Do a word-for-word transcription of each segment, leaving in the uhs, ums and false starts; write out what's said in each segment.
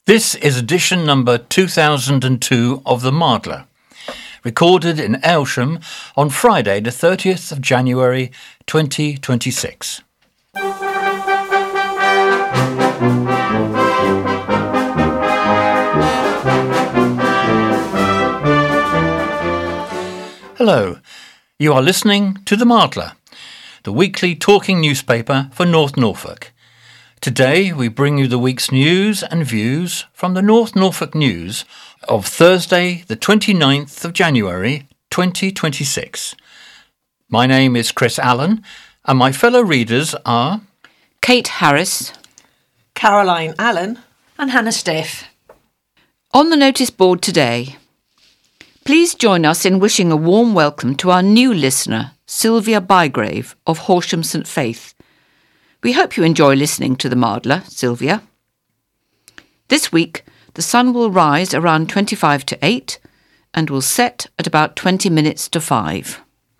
This is edition number two thousand two of The Mardler, recorded in Aylsham on Friday the thirtieth of January twenty twenty-six. Hello, you are listening to The Mardler, the weekly talking newspaper for North Norfolk. Today we bring you the week's news and views from the North Norfolk News of Thursday the twenty-ninth of January twenty twenty-six. My name is Chris Allen and my fellow readers are Kate Harris, Caroline Allen and Hannah Stiff. On the notice board today, please join us in wishing a warm welcome to our new listener, Sylvia Bygrave of Horsham St Faith. We hope you enjoy listening to the Mardler, Sylvia. This week, the sun will rise around twenty-five to eight and will set at about twenty minutes to five.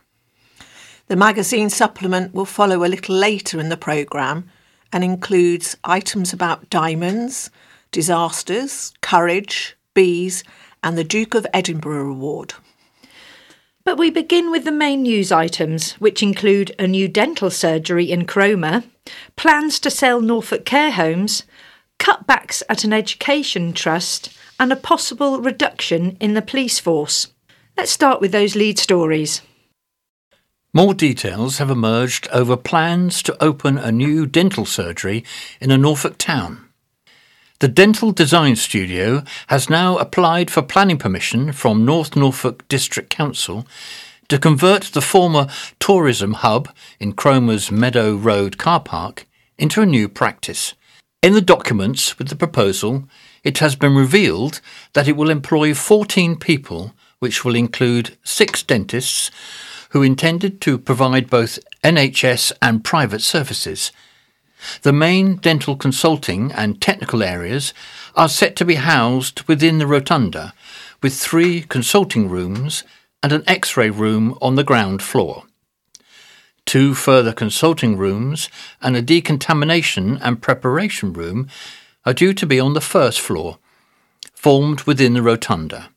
The magazine supplement will follow a little later in the programme and includes items about diamonds, disasters, courage, bees and the Duke of Edinburgh Award. But we begin with the main news items, which include a new dental surgery in Cromer, plans to sell Norfolk care homes, cutbacks at an education trust, and a possible reduction in the police force. Let's start with those lead stories. More details have emerged over plans to open a new dental surgery in a Norfolk town. The Dental Design Studio has now applied for planning permission from North Norfolk District Council to convert the former tourism hub in Cromer's Meadow Road car park into a new practice. In the documents with the proposal, it has been revealed that it will employ fourteen people, which will include six dentists who intended to provide both N H S and private services. The main dental consulting and technical areas are set to be housed within the rotunda, with three consulting rooms and an X-ray room on the ground floor. Two further consulting rooms and a decontamination and preparation room are due to be on the first floor, formed within the rotunda.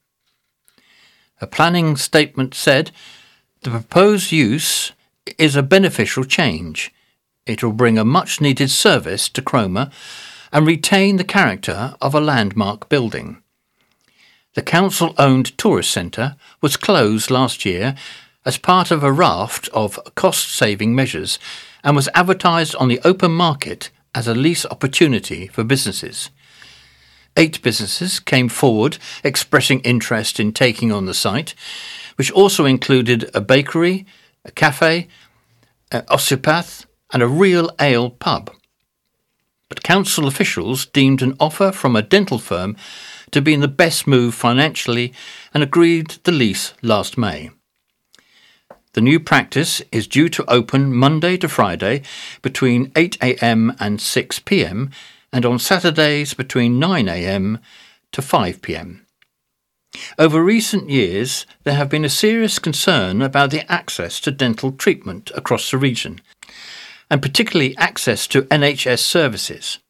A planning statement said, "The proposed use is a beneficial change. It will bring a much-needed service to Cromer and retain the character of a landmark building." The council-owned tourist centre was closed last year as part of a raft of cost-saving measures and was advertised on the open market as a lease opportunity for businesses. Eight businesses came forward expressing interest in taking on the site, which also included a bakery, a cafe, an osteopath, and a real ale pub. But council officials deemed an offer from a dental firm to be in the best move financially and agreed the lease last May. The new practice is due to open Monday to Friday between eight a.m. and six p.m. and on Saturdays between nine a.m. to five p.m. Over recent years, there have been a serious concern about the access to dental treatment across the region, and particularly access to N H S services.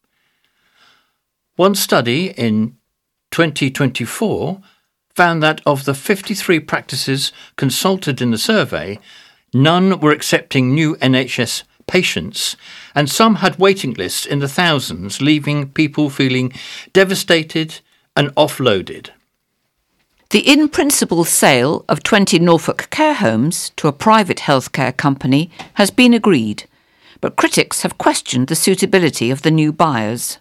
One study in twenty twenty-four found that of the fifty-three practices consulted in the survey, none were accepting new N H S patients, and some had waiting lists in the thousands, leaving people feeling devastated and offloaded. The in-principle sale of twenty Norfolk care homes to a private healthcare company has been agreed, but critics have questioned the suitability of the new buyers.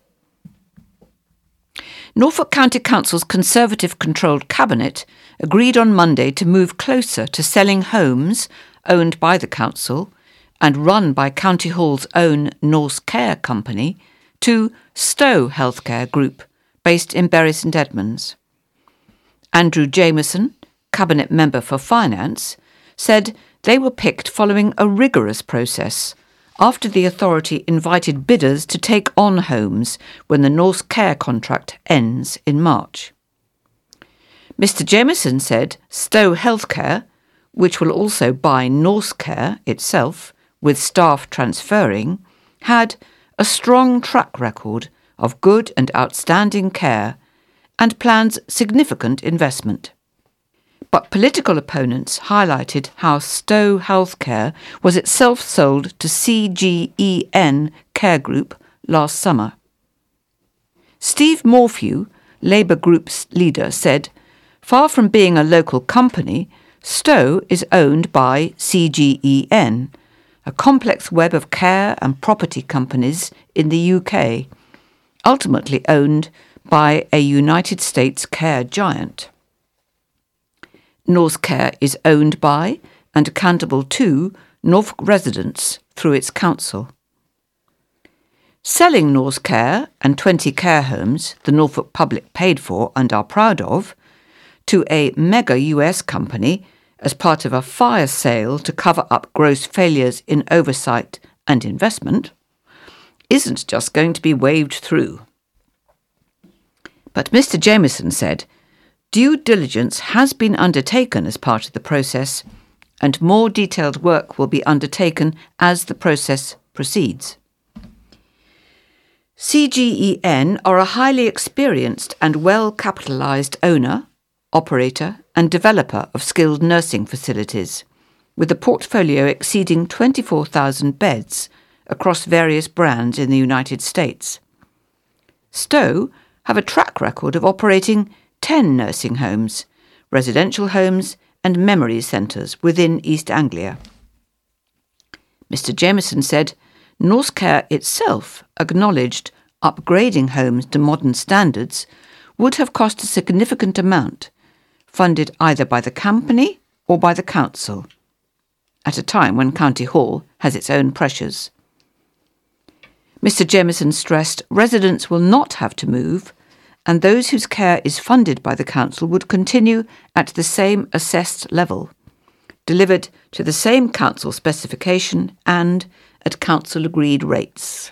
Norfolk County Council's Conservative-controlled cabinet agreed on Monday to move closer to selling homes owned by the council and run by County Hall's own Norse Care Company to Stowe Healthcare Group, based in Bury St Edmunds. Andrew Jameson, cabinet member for finance, said they were picked following a rigorous process after the authority invited bidders to take on homes when the Norse Care contract ends in March. Mister Jameson said Stowe Healthcare, which will also buy Norse Care itself, with staff transferring, had a strong track record of good and outstanding care and plans significant investment. But political opponents highlighted how Stowe Healthcare was itself sold to C G E N Care Group last summer. Steve Morphew, Labour Group's leader, said, "Far from being a local company, Stowe is owned by C G E N, a complex web of care and property companies in the U K, ultimately owned by a United States care giant. North Care is owned by and accountable to Norfolk residents through its council." Selling North Care and twenty care homes the Norfolk public paid for and are proud of to a mega U S company as part of a fire sale to cover up gross failures in oversight and investment isn't just going to be waved through. But Mister Jamieson said, due diligence has been undertaken as part of the process, and more detailed work will be undertaken as the process proceeds. C G E N are a highly experienced and well-capitalised owner, operator and developer of skilled nursing facilities, with a portfolio exceeding twenty-four thousand beds across various brands in the United States. Stowe have a track record of operating ten nursing homes, residential homes and memory centres within East Anglia. Mister Jamieson said North Care itself acknowledged upgrading homes to modern standards would have cost a significant amount, funded either by the company or by the council, at a time when County Hall has its own pressures. Mister Jamieson stressed residents will not have to move, and those whose care is funded by the council would continue at the same assessed level, delivered to the same council specification and at council-agreed rates.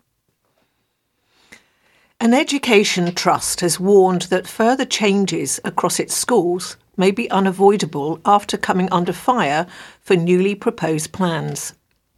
An education trust has warned that further changes across its schools may be unavoidable after coming under fire for newly proposed plans.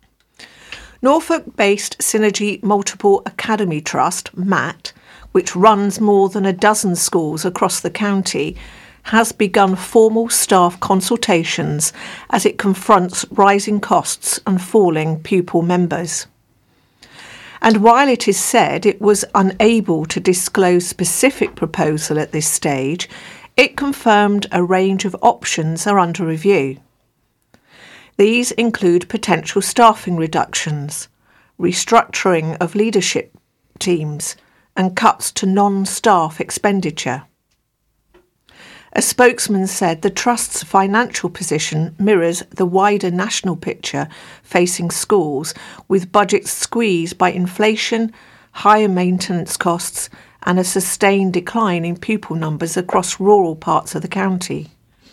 Norfolk-based Synergy Multiple Academy Trust, M A T, which runs more than a dozen schools across the county, has begun formal staff consultations as it confronts rising costs and falling pupil members. And while it is said it was unable to disclose specific proposal at this stage, it confirmed a range of options are under review. These include potential staffing reductions, restructuring of leadership teams, and cuts to non-staff expenditure. A spokesman said the Trust's financial position mirrors the wider national picture facing schools, with budgets squeezed by inflation, higher maintenance costs, and a sustained decline in pupil numbers across rural parts of the county.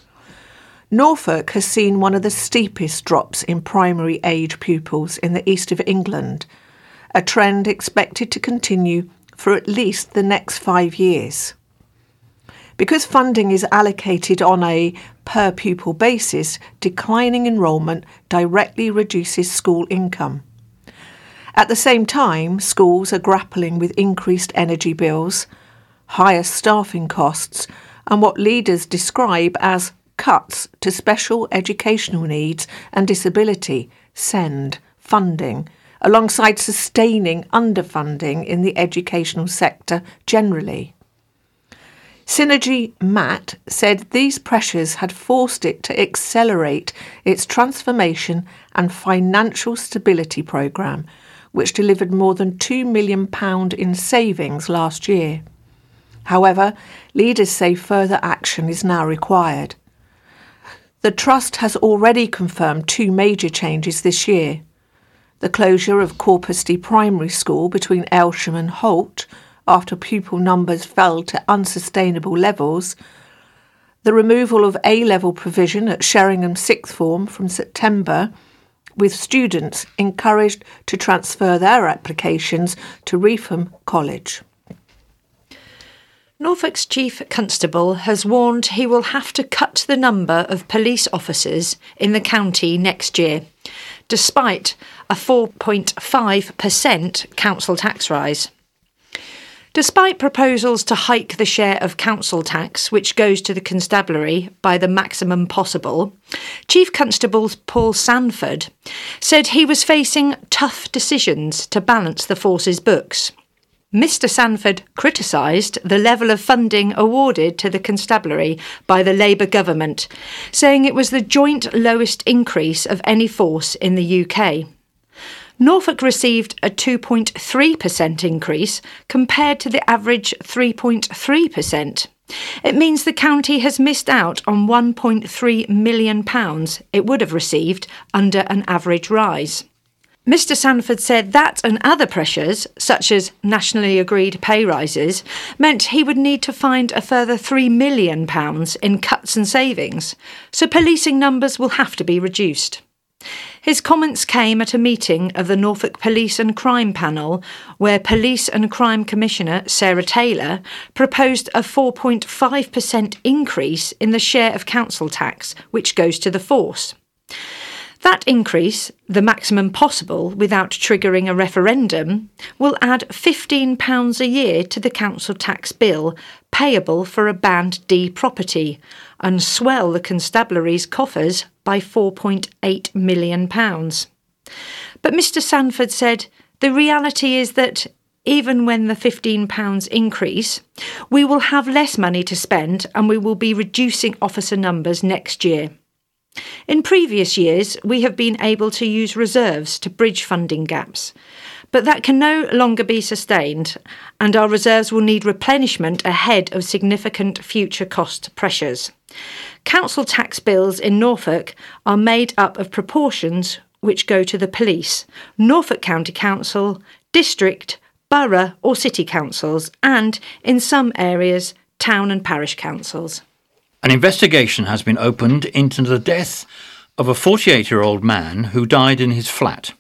Norfolk has seen one of the steepest drops in primary age pupils in the east of England, a trend expected to continue for at least the next five years. Because funding is allocated on a per-pupil basis, declining enrolment directly reduces school income. At the same time, schools are grappling with increased energy bills, higher staffing costs, and what leaders describe as cuts to special educational needs and disability, S E N D, funding, alongside sustaining underfunding in the educational sector generally. Synergy M A T said these pressures had forced it to accelerate its transformation and financial stability programme, which delivered more than two million pounds in savings last year. However, leaders say further action is now required. The Trust has already confirmed two major changes this year: the closure of Corpusty Primary School between Elsham and Holt after pupil numbers fell to unsustainable levels, the removal of A-level provision at Sheringham Sixth Form from September, with students encouraged to transfer their applications to Reefham College. Norfolk's Chief Constable has warned he will have to cut the number of police officers in the county next year, despite a four point five percent council tax rise. Despite proposals to hike the share of council tax which goes to the constabulary by the maximum possible, Chief Constable Paul Sanford said he was facing tough decisions to balance the force's books. Mister Sanford criticised the level of funding awarded to the constabulary by the Labour government, saying it was the joint lowest increase of any force in the U K. Norfolk received a two point three percent increase compared to the average three point three percent. It means the county has missed out on one point three million pounds it would have received under an average rise. Mister Sanford said that and other pressures, such as nationally agreed pay rises, meant he would need to find a further three million pounds in cuts and savings, so policing numbers will have to be reduced. His comments came at a meeting of the Norfolk Police and Crime Panel, where Police and Crime Commissioner Sarah Taylor proposed a four point five percent increase in the share of council tax which goes to the force. That increase, the maximum possible without triggering a referendum, will add fifteen pounds a year to the council tax bill payable for a Band D property and swell the constabulary's coffers by four point eight million pounds. But Mister Sanford said the reality is that even when the fifteen pounds increase, we will have less money to spend and we will be reducing officer numbers next year. In previous years, we have been able to use reserves to bridge funding gaps, but that can no longer be sustained, and our reserves will need replenishment ahead of significant future cost pressures. Council tax bills in Norfolk are made up of proportions which go to the police, Norfolk County Council, district, borough or city councils, and, in some areas, town and parish councils. An investigation has been opened into the death of a forty-eight-year-old man who died in his flat.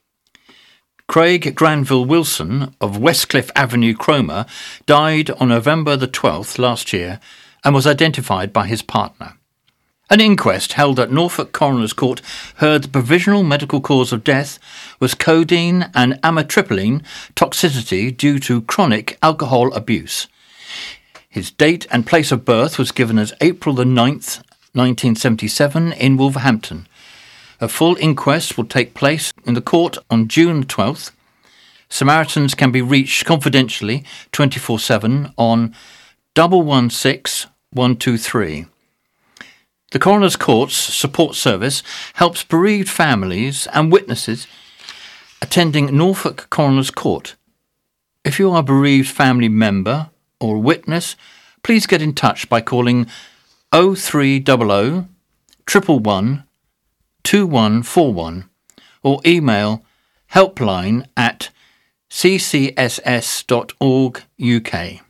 Craig Granville Wilson of Westcliff Avenue, Cromer, died on November the twelfth last year and was identified by his partner. An inquest held at Norfolk Coroner's Court heard the provisional medical cause of death was codeine and amitriptyline toxicity due to chronic alcohol abuse. His date and place of birth was given as April the ninth, nineteen seventy-seven in Wolverhampton. A full inquest will take place in the court on June twelfth. Samaritans can be reached confidentially twenty-four seven on one one six one two three. The Coroner's Court's support service helps bereaved families and witnesses attending Norfolk Coroner's Court. If you are a bereaved family member or witness, please get in touch by calling oh three hundred, one one one, two one four one or email helpline at c c s s dot org u k.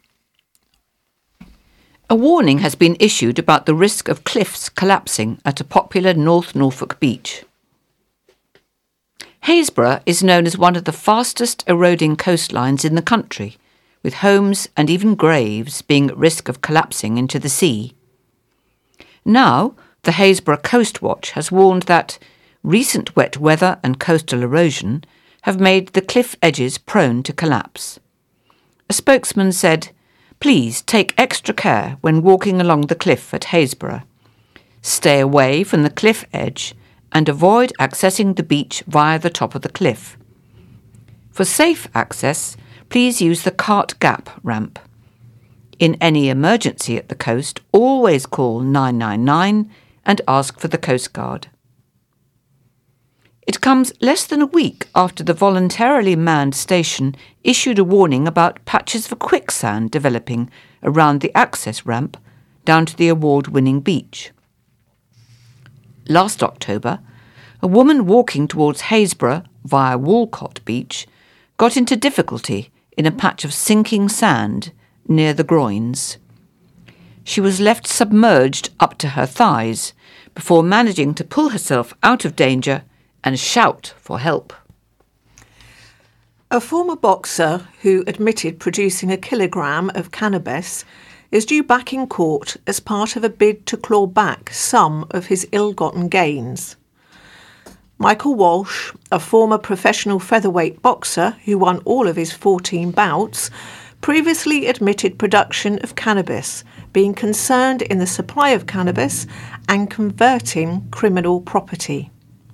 A warning has been issued about the risk of cliffs collapsing at a popular North Norfolk beach. Haysborough is known as one of the fastest eroding coastlines in the country, with homes and even graves being at risk of collapsing into the sea. Now, the Haysborough Coast Watch has warned that recent wet weather and coastal erosion have made the cliff edges prone to collapse. A spokesman said, "Please take extra care when walking along the cliff at Haysborough. Stay away from the cliff edge and avoid accessing the beach via the top of the cliff. For safe access, please use the Cart Gap ramp. In any emergency at the coast, always call nine nine nine and ask for the Coast Guard." It comes less than a week after the voluntarily manned station issued a warning about patches of quicksand developing around the access ramp down to the award-winning beach. Last October, a woman walking towards Haysborough via Walcott Beach got into difficulty in a patch of sinking sand near the groins. She was left submerged up to her thighs before managing to pull herself out of danger and shout for help. A former boxer who admitted producing a kilogram of cannabis is due back in court as part of a bid to claw back some of his ill-gotten gains. Michael Walsh, a former professional featherweight boxer who won all of his fourteen bouts, previously admitted production of cannabis, being concerned in the supply of cannabis and converting criminal property.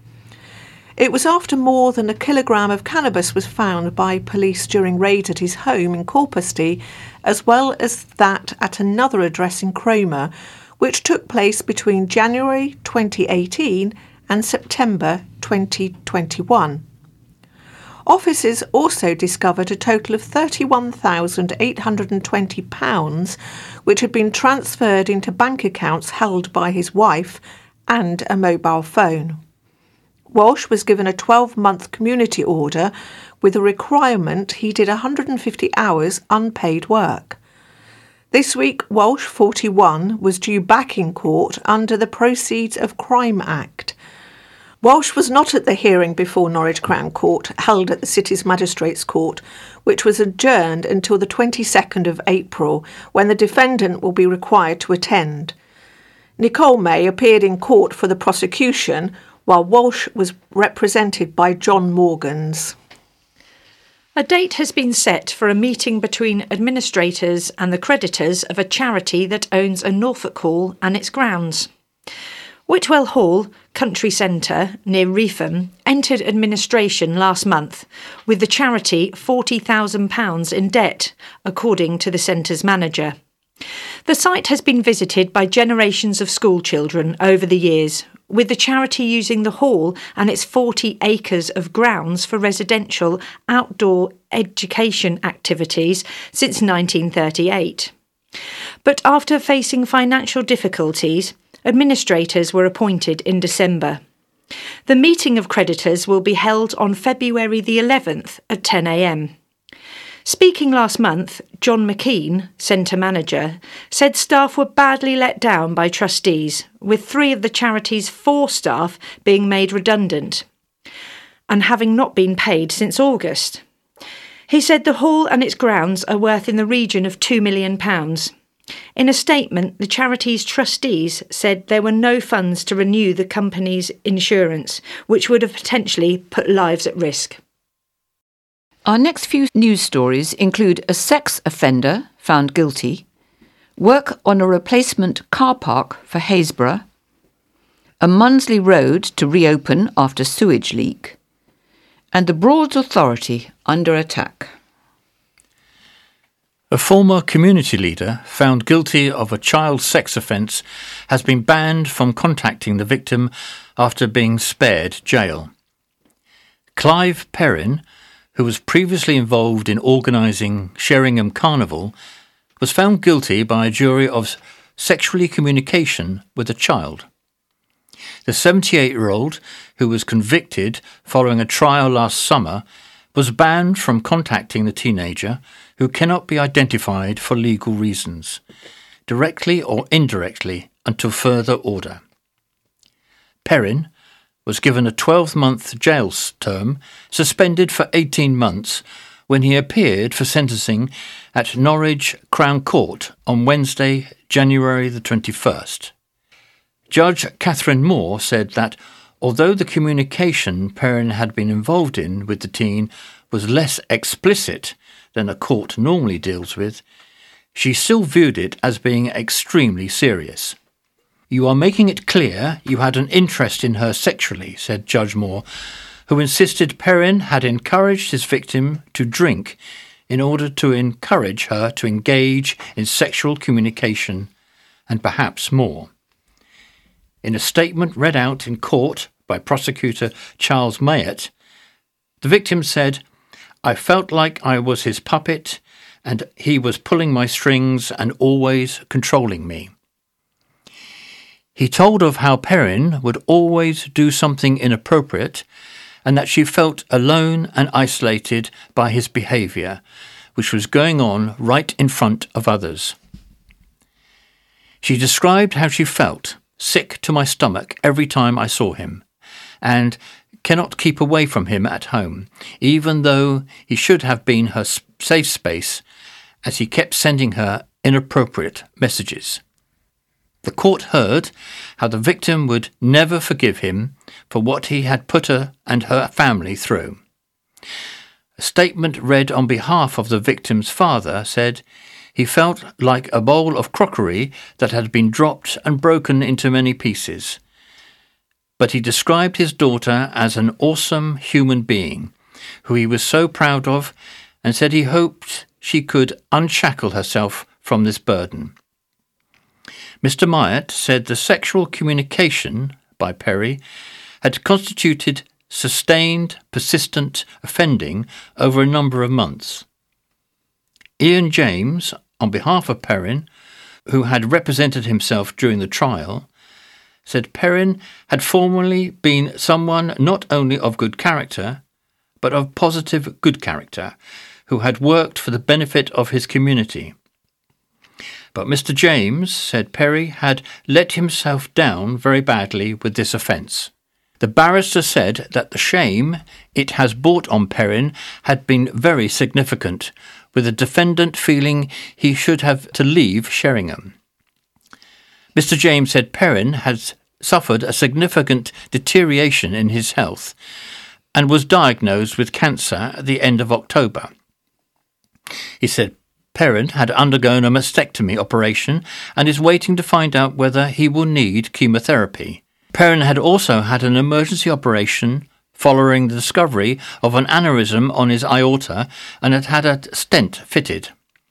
It was after more than a kilogram of cannabis was found by police during raids at his home in Corpusty, as well as that at another address in Cromer, which took place between January twenty eighteen and September twenty twenty-one. Officers also discovered a total of thirty-one thousand eight hundred twenty pounds, which had been transferred into bank accounts held by his wife, and a mobile phone. Walsh was given a twelve-month community order with a requirement he did one hundred fifty hours unpaid work. This week, Walsh, forty-one, was due back in court under the Proceeds of Crime Act. Walsh was not at the hearing before Norwich Crown Court, held at the City's Magistrates Court, which was adjourned until the twenty-second of April, when the defendant will be required to attend. Nicole May appeared in court for the prosecution, while Walsh was represented by John Morgans. A date has been set for a meeting between administrators and the creditors of a charity that owns a Norfolk Hall and its grounds. Whitwell Hall, Country Centre, near Reetham, entered administration last month, with the charity forty thousand pounds in debt, according to the centre's manager. The site has been visited by generations of school children over the years, with the charity using the hall and its forty acres of grounds for residential outdoor education activities since nineteen thirty-eight. But after facing financial difficulties, administrators were appointed in December. The meeting of creditors will be held on February the eleventh at ten a m. Speaking last month, John McKean, centre manager, said staff were badly let down by trustees, with three of the charity's four staff being made redundant and having not been paid since August. He said the hall and its grounds are worth in the region of two million pounds. In a statement, the charity's trustees said there were no funds to renew the company's insurance, which would have potentially put lives at risk. Our next few news stories include a sex offender found guilty, work on a replacement car park for Haysborough, a Munsley Road to reopen after sewage leak, and the Broads Authority under attack. A former community leader found guilty of a child sex offence has been banned from contacting the victim after being spared jail. Clive Perrin, who was previously involved in organising Sheringham Carnival, was found guilty by a jury of sexually communication with a child. The seventy-eight-year-old, who was convicted following a trial last summer, was banned from contacting the teenager, who cannot be identified for legal reasons, directly or indirectly, until further order. Perrin was given a twelve-month jail term, suspended for eighteen months, when he appeared for sentencing at Norwich Crown Court on Wednesday, January the twenty-first. Judge Catherine Moore said that although the communication Perrin had been involved in with the teen was less explicit than a court normally deals with, she still viewed it as being extremely serious. "You are making it clear you had an interest in her sexually," said Judge Moore, who insisted Perrin had encouraged his victim to drink in order to encourage her to engage in sexual communication and perhaps more. In a statement read out in court by prosecutor Charles Mayett, the victim said, "I felt like I was his puppet and he was pulling my strings and always controlling me." He told of how Perrin would always do something inappropriate and that she felt alone and isolated by his behaviour, which was going on right in front of others. She described how she felt sick to my stomach every time I saw him, and cannot keep away from him at home, even though he should have been her safe space, as he kept sending her inappropriate messages. The court heard how the victim would never forgive him for what he had put her and her family through. A statement read on behalf of the victim's father said he felt like a bowl of crockery that had been dropped and broken into many pieces. But he described his daughter as an awesome human being, who he was so proud of, and said he hoped she could unshackle herself from this burden. Mister Myatt said the sexual communication by Perry had constituted sustained, persistent offending over a number of months. Ian James, on behalf of Perrin, who had represented himself during the trial, said Perrin had formerly been someone not only of good character, but of positive good character, who had worked for the benefit of his community. But Mister James said Perry had let himself down very badly with this offence. The barrister said that the shame it has brought on Perrin had been very significant, with the defendant feeling he should have to leave Sheringham. Mister James said Perrin had suffered a significant deterioration in his health and was diagnosed with cancer at the end of October. He said Perrin had undergone a mastectomy operation and is waiting to find out whether he will need chemotherapy. Perrin had also had an emergency operation following the discovery of an aneurysm on his aorta and had had a stent fitted.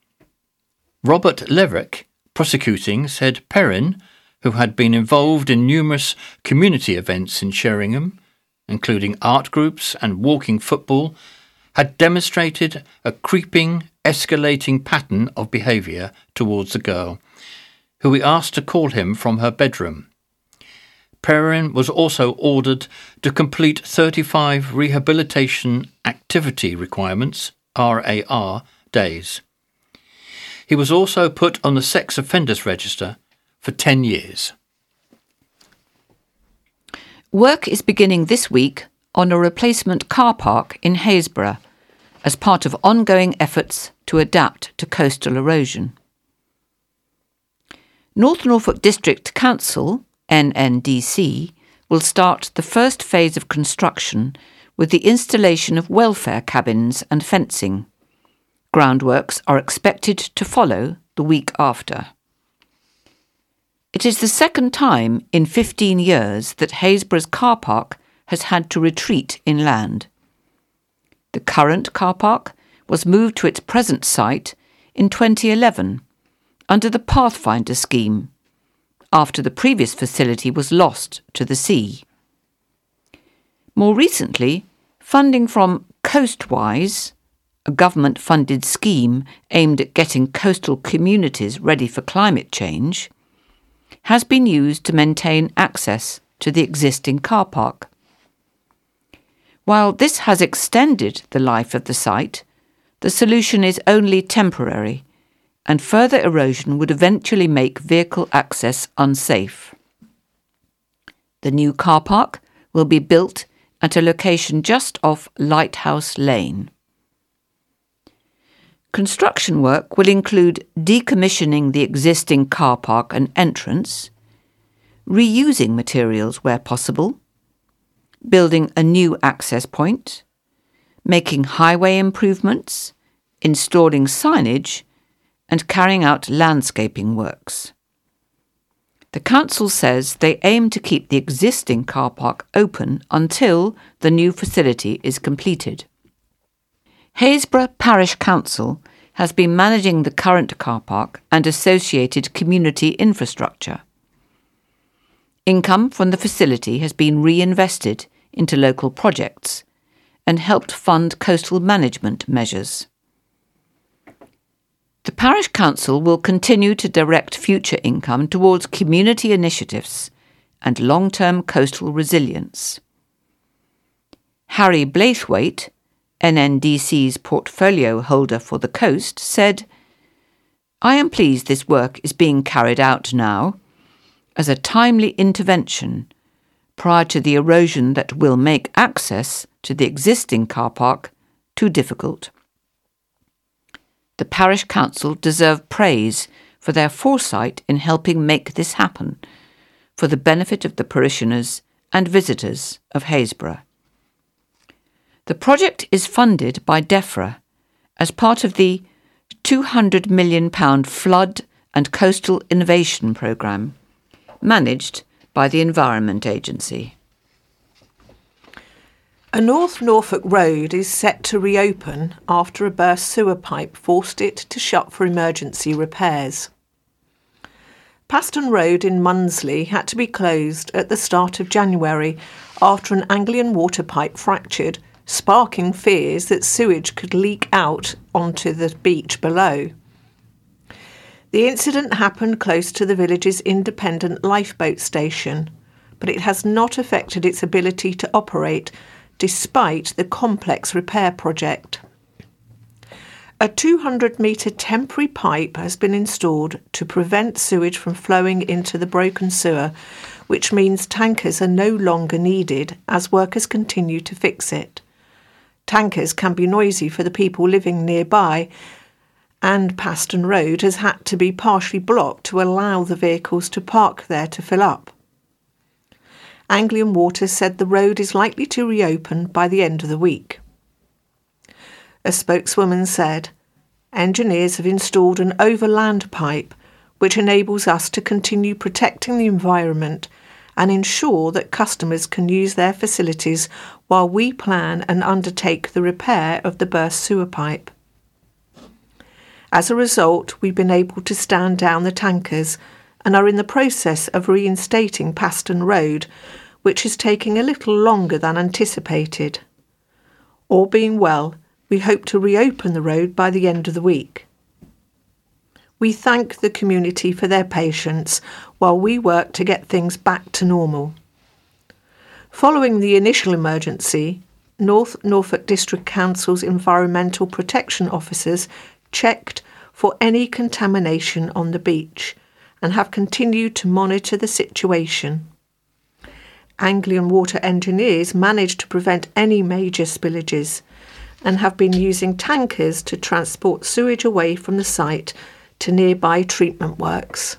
Robert Leverick, prosecuting, said Perrin, who had been involved in numerous community events in Sheringham, including art groups and walking football, had demonstrated a creeping, escalating pattern of behaviour towards the girl, who he asked to call him from her bedroom. Perrin was also ordered to complete thirty-five rehabilitation activity requirements, R A R, days. He was also put on the sex offenders register for ten years. Work is beginning this week on a replacement car park in Haysborough as part of ongoing efforts to adapt to coastal erosion. North Norfolk District Council, N N D C, will start the first phase of construction with the installation of welfare cabins and fencing. Groundworks are expected to follow the week after. It is the second time in fifteen years that Haysborough's car park has had to retreat inland. The current car park was moved to its present site in twenty eleven under the Pathfinder scheme, after the previous facility was lost to the sea. More recently, funding from Coastwise, a government-funded scheme aimed at getting coastal communities ready for climate change, has been used to maintain access to the existing car park. While this has extended the life of the site, the solution is only temporary, and further erosion would eventually make vehicle access unsafe. The new car park will be built at a location just off Lighthouse Lane. Construction work will include decommissioning the existing car park and entrance, reusing materials where possible, building a new access point, making highway improvements, installing signage, and carrying out landscaping works. The council says they aim to keep the existing car park open until the new facility is completed. Haysborough Parish Council has been managing the current car park and associated community infrastructure. Income from the facility has been reinvested into local projects and helped fund coastal management measures. The Parish Council will continue to direct future income towards community initiatives and long-term coastal resilience. Harry Blaithwaite, N N D C's portfolio holder for the coast, said, "I am pleased this work is being carried out now as a timely intervention prior to the erosion that will make access to the existing car park too difficult." The Parish Council deserve praise for their foresight in helping make this happen for the benefit of the parishioners and visitors of Haysborough. The project is funded by DEFRA as part of the two hundred million pounds Flood and Coastal Innovation Programme, managed by the Environment Agency. A North Norfolk road is set to reopen after a burst sewer pipe forced it to shut for emergency repairs. Paston Road in Munsley had to be closed at the start of January after an Anglian water pipe fractured, sparking fears that sewage could leak out onto the beach below. The incident happened close to the village's independent lifeboat station, but it has not affected its ability to operate despite the complex repair project. A two hundred metre temporary pipe has been installed to prevent sewage from flowing into the broken sewer, which means tankers are no longer needed as workers continue to fix it. Tankers can be noisy for the people living nearby, and Paston Road has had to be partially blocked to allow the vehicles to park there to fill up. Anglian Water said the road is likely to reopen by the end of the week. A spokeswoman said, "Engineers have installed an overland pipe which enables us to continue protecting the environment and ensure that customers can use their facilities while we plan and undertake the repair of the burst sewer pipe. As a result, we've been able to stand down the tankers and are in the process of reinstating Paston Road, which is taking a little longer than anticipated. All being well, we hope to reopen the road by the end of the week. We thank the community for their patience while we work to get things back to normal." Following the initial emergency, North Norfolk District Council's environmental protection officers checked for any contamination on the beach and have continued to monitor the situation. Anglian Water engineers managed to prevent any major spillages and have been using tankers to transport sewage away from the site to nearby treatment works.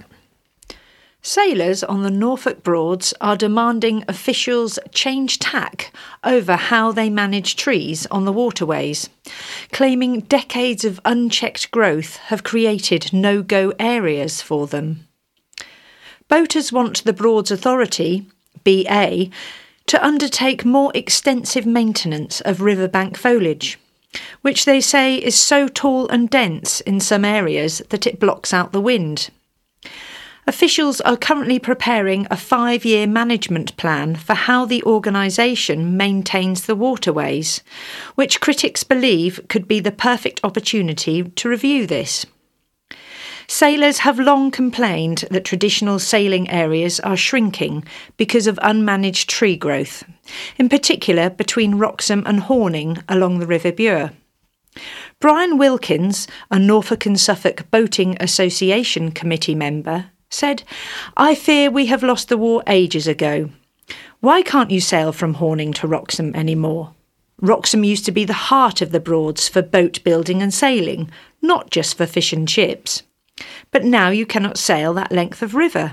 Sailors on the Norfolk Broads are demanding officials change tack over how they manage trees on the waterways, claiming decades of unchecked growth have created no-go areas for them. Boaters want the Broads Authority, B A, to undertake more extensive maintenance of riverbank foliage, which they say is so tall and dense in some areas that it blocks out the wind. Officials are currently preparing a five-year management plan for how the organisation maintains the waterways, which critics believe could be the perfect opportunity to review this. Sailors have long complained that traditional sailing areas are shrinking because of unmanaged tree growth, in particular between Wroxham and Horning along the River Bure. Brian Wilkins, a Norfolk and Suffolk Boating Association committee member, said, "I fear we have lost the war ages ago. Why can't you sail from Horning to Wroxham anymore? Wroxham used to be the heart of the Broads for boat building and sailing, not just for fish and chips. But now you cannot sail that length of river."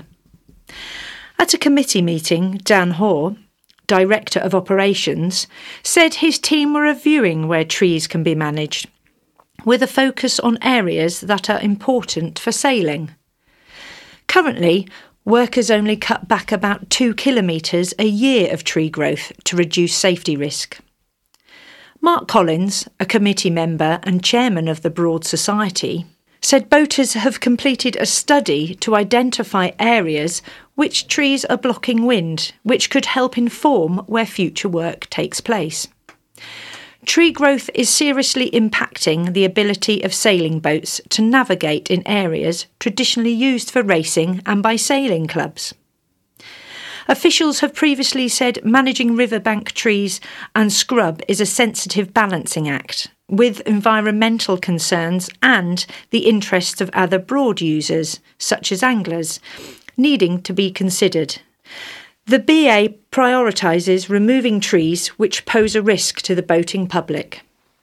At a committee meeting, Dan Hoare, Director of Operations, said his team were reviewing where trees can be managed, with a focus on areas that are important for sailing. Currently, workers only cut back about two kilometres a year of tree growth to reduce safety risk. Mark Collins, a committee member and chairman of the Broad Society, said boaters have completed a study to identify areas which trees are blocking wind, which could help inform where future work takes place. Tree growth is seriously impacting the ability of sailing boats to navigate in areas traditionally used for racing and by sailing clubs. Officials have previously said managing riverbank trees and scrub is a sensitive balancing act, with environmental concerns and the interests of other broad users, such as anglers, needing to be considered. The B A prioritises removing trees which pose a risk to the boating public.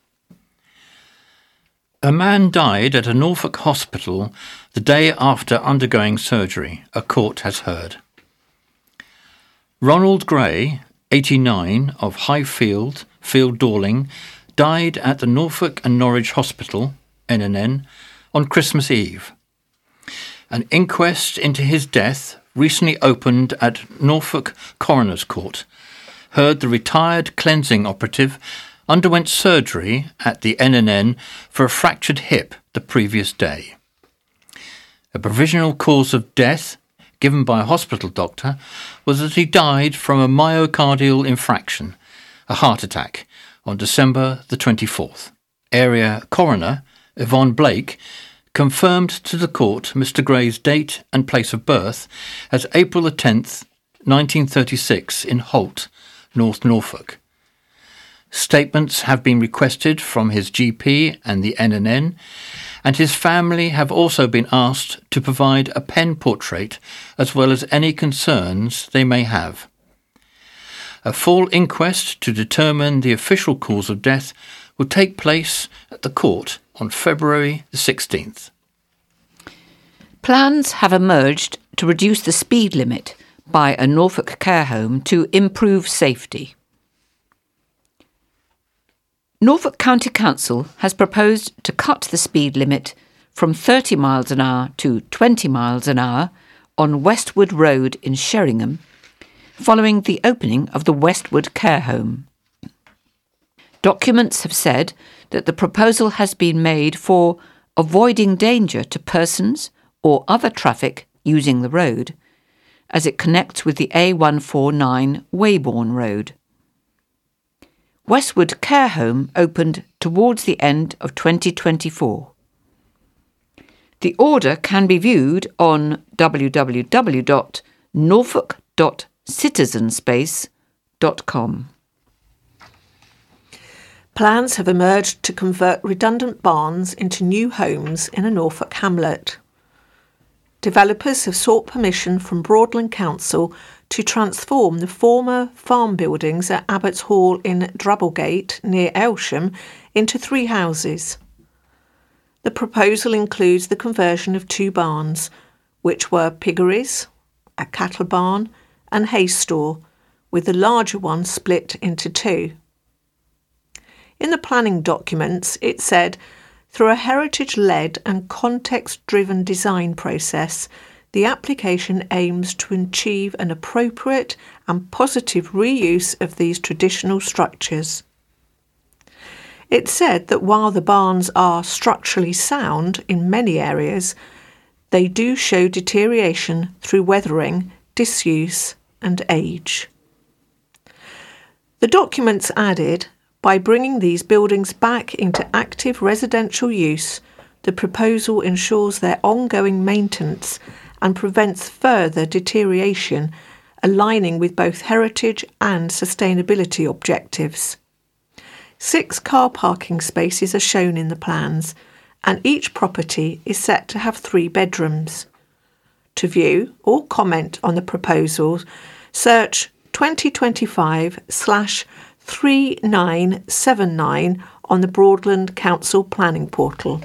A man died at a Norfolk hospital the day after undergoing surgery, a court has heard. Ronald Gray, eighty-nine, of Highfield, Phil Dorling, died at the Norfolk and Norwich Hospital, N N N, on Christmas Eve. An inquest into his death, recently opened at Norfolk Coroner's Court, heard the retired cleansing operative underwent surgery at the N N N for a fractured hip the previous day. A provisional cause of death, given by a hospital doctor, was that he died from a myocardial infarction, a heart attack, on December the twenty-fourth. Area coroner, Yvonne Blake, confirmed to the court Mister Gray's date and place of birth as April the tenth, nineteen thirty-six in Holt, North Norfolk. Statements have been requested from his G P and the N N N, and his family have also been asked to provide a pen portrait as well as any concerns they may have. A full inquest to determine the official cause of death will take place at the court on February the sixteenth. Plans have emerged to reduce the speed limit by a Norfolk care home to improve safety. Norfolk County Council has proposed to cut the speed limit from thirty miles an hour to twenty miles an hour on Westwood Road in Sheringham, following the opening of the Westwood Care Home. Documents have said that the proposal has been made for avoiding danger to persons or other traffic using the road, as it connects with the A one forty-nine Weybourne Road. Westwood Care Home opened towards the end of twenty twenty-four. The order can be viewed on w w w dot norfolk dot citizenspace dot com. Plans have emerged to convert redundant barns into new homes in a Norfolk hamlet. Developers have sought permission from Broadland Council to transform the former farm buildings at Abbots Hall in Drabblegate near Aylsham into three houses. The proposal includes the conversion of two barns, which were piggeries, a cattle barn and hay store, with the larger one split into two. In the planning documents, it said, through a heritage-led and context-driven design process, the application aims to achieve an appropriate and positive reuse of these traditional structures. It said that while the barns are structurally sound in many areas, they do show deterioration through weathering, disuse and age. The documents added, by bringing these buildings back into active residential use, the proposal ensures their ongoing maintenance and prevents further deterioration, aligning with both heritage and sustainability objectives. Six car parking spaces are shown in the plans, and each property is set to have three bedrooms. To view or comment on the proposals, search twenty twenty-five slash three nine seven nine on the Broadland Council planning portal.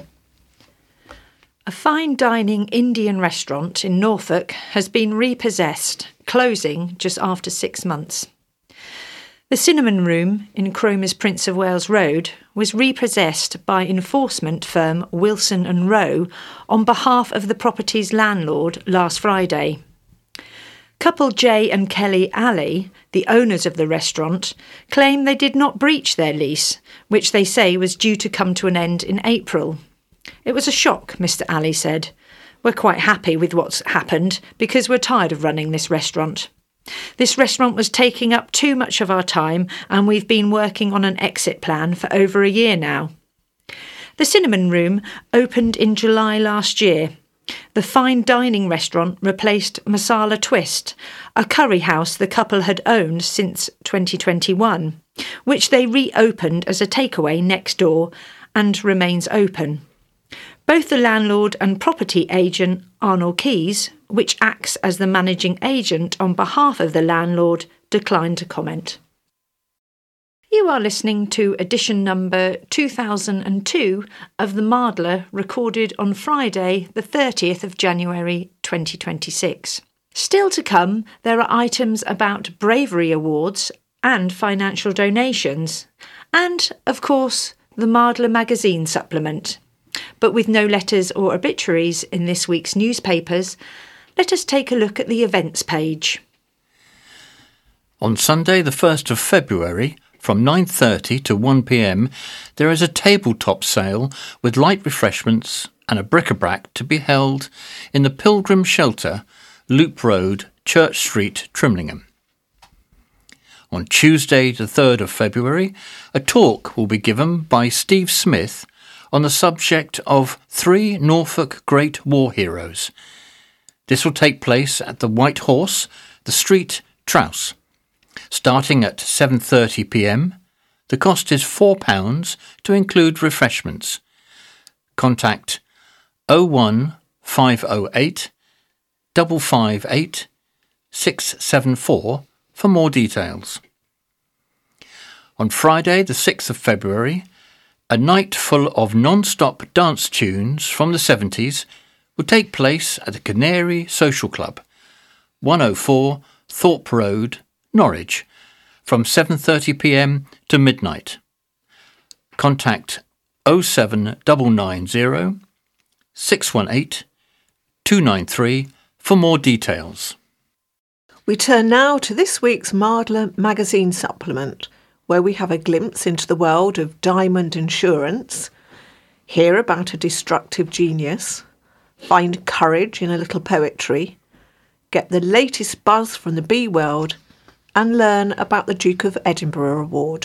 A fine dining Indian restaurant in Norfolk has been repossessed, closing just after six months. The Cinnamon Room in Cromer's Prince of Wales Road was repossessed by enforcement firm Wilson and Rowe on behalf of the property's landlord last Friday. Couple Jay and Kelly Alley, the owners of the restaurant, claim they did not breach their lease, which they say was due to come to an end in April. It was a shock, Mister Alley said. We're quite happy with what's happened because we're tired of running this restaurant. This restaurant was taking up too much of our time and we've been working on an exit plan for over a year now. The Cinnamon Room opened in July last year. The fine dining restaurant replaced Masala Twist, a curry house the couple had owned since twenty twenty-one, which they reopened as a takeaway next door and remains open. Both the landlord and property agent, Arnold Keys, which acts as the managing agent on behalf of the landlord, declined to comment. You are listening to edition number two thousand two of The Mardler, recorded on Friday, the thirtieth of January twenty twenty-six. Still to come, there are items about bravery awards and financial donations, and, of course, the Mardler magazine supplement. But with no letters or obituaries in this week's newspapers, let us take a look at the events page. On Sunday the first of February, from nine thirty to one p m, there is a tabletop sale with light refreshments and a bric-a-brac to be held in the Pilgrim Shelter, Loop Road, Church Street, Trimlingham. On Tuesday the third of February, a talk will be given by Steve Smith on the subject of three Norfolk Great War Heroes. This will take place at the White Horse, the Street, Trouse. Starting at seven thirty p m, the cost is four pounds to include refreshments. Contact oh one five oh eight, five five eight, six seven four for more details. On Friday the sixth of February, a night full of non-stop dance tunes from the seventies will take place at the Canary Social Club, one oh four Thorpe Road, Norwich, from seven thirty p m to midnight. Contact oh seven nine nine zero, six one eight, two nine three for more details. We turn now to this week's Mardler magazine supplement, where we have a glimpse into the world of diamond insurance, hear about a destructive genius, find courage in a little poetry, get the latest buzz from the bee world, and learn about the Duke of Edinburgh Award.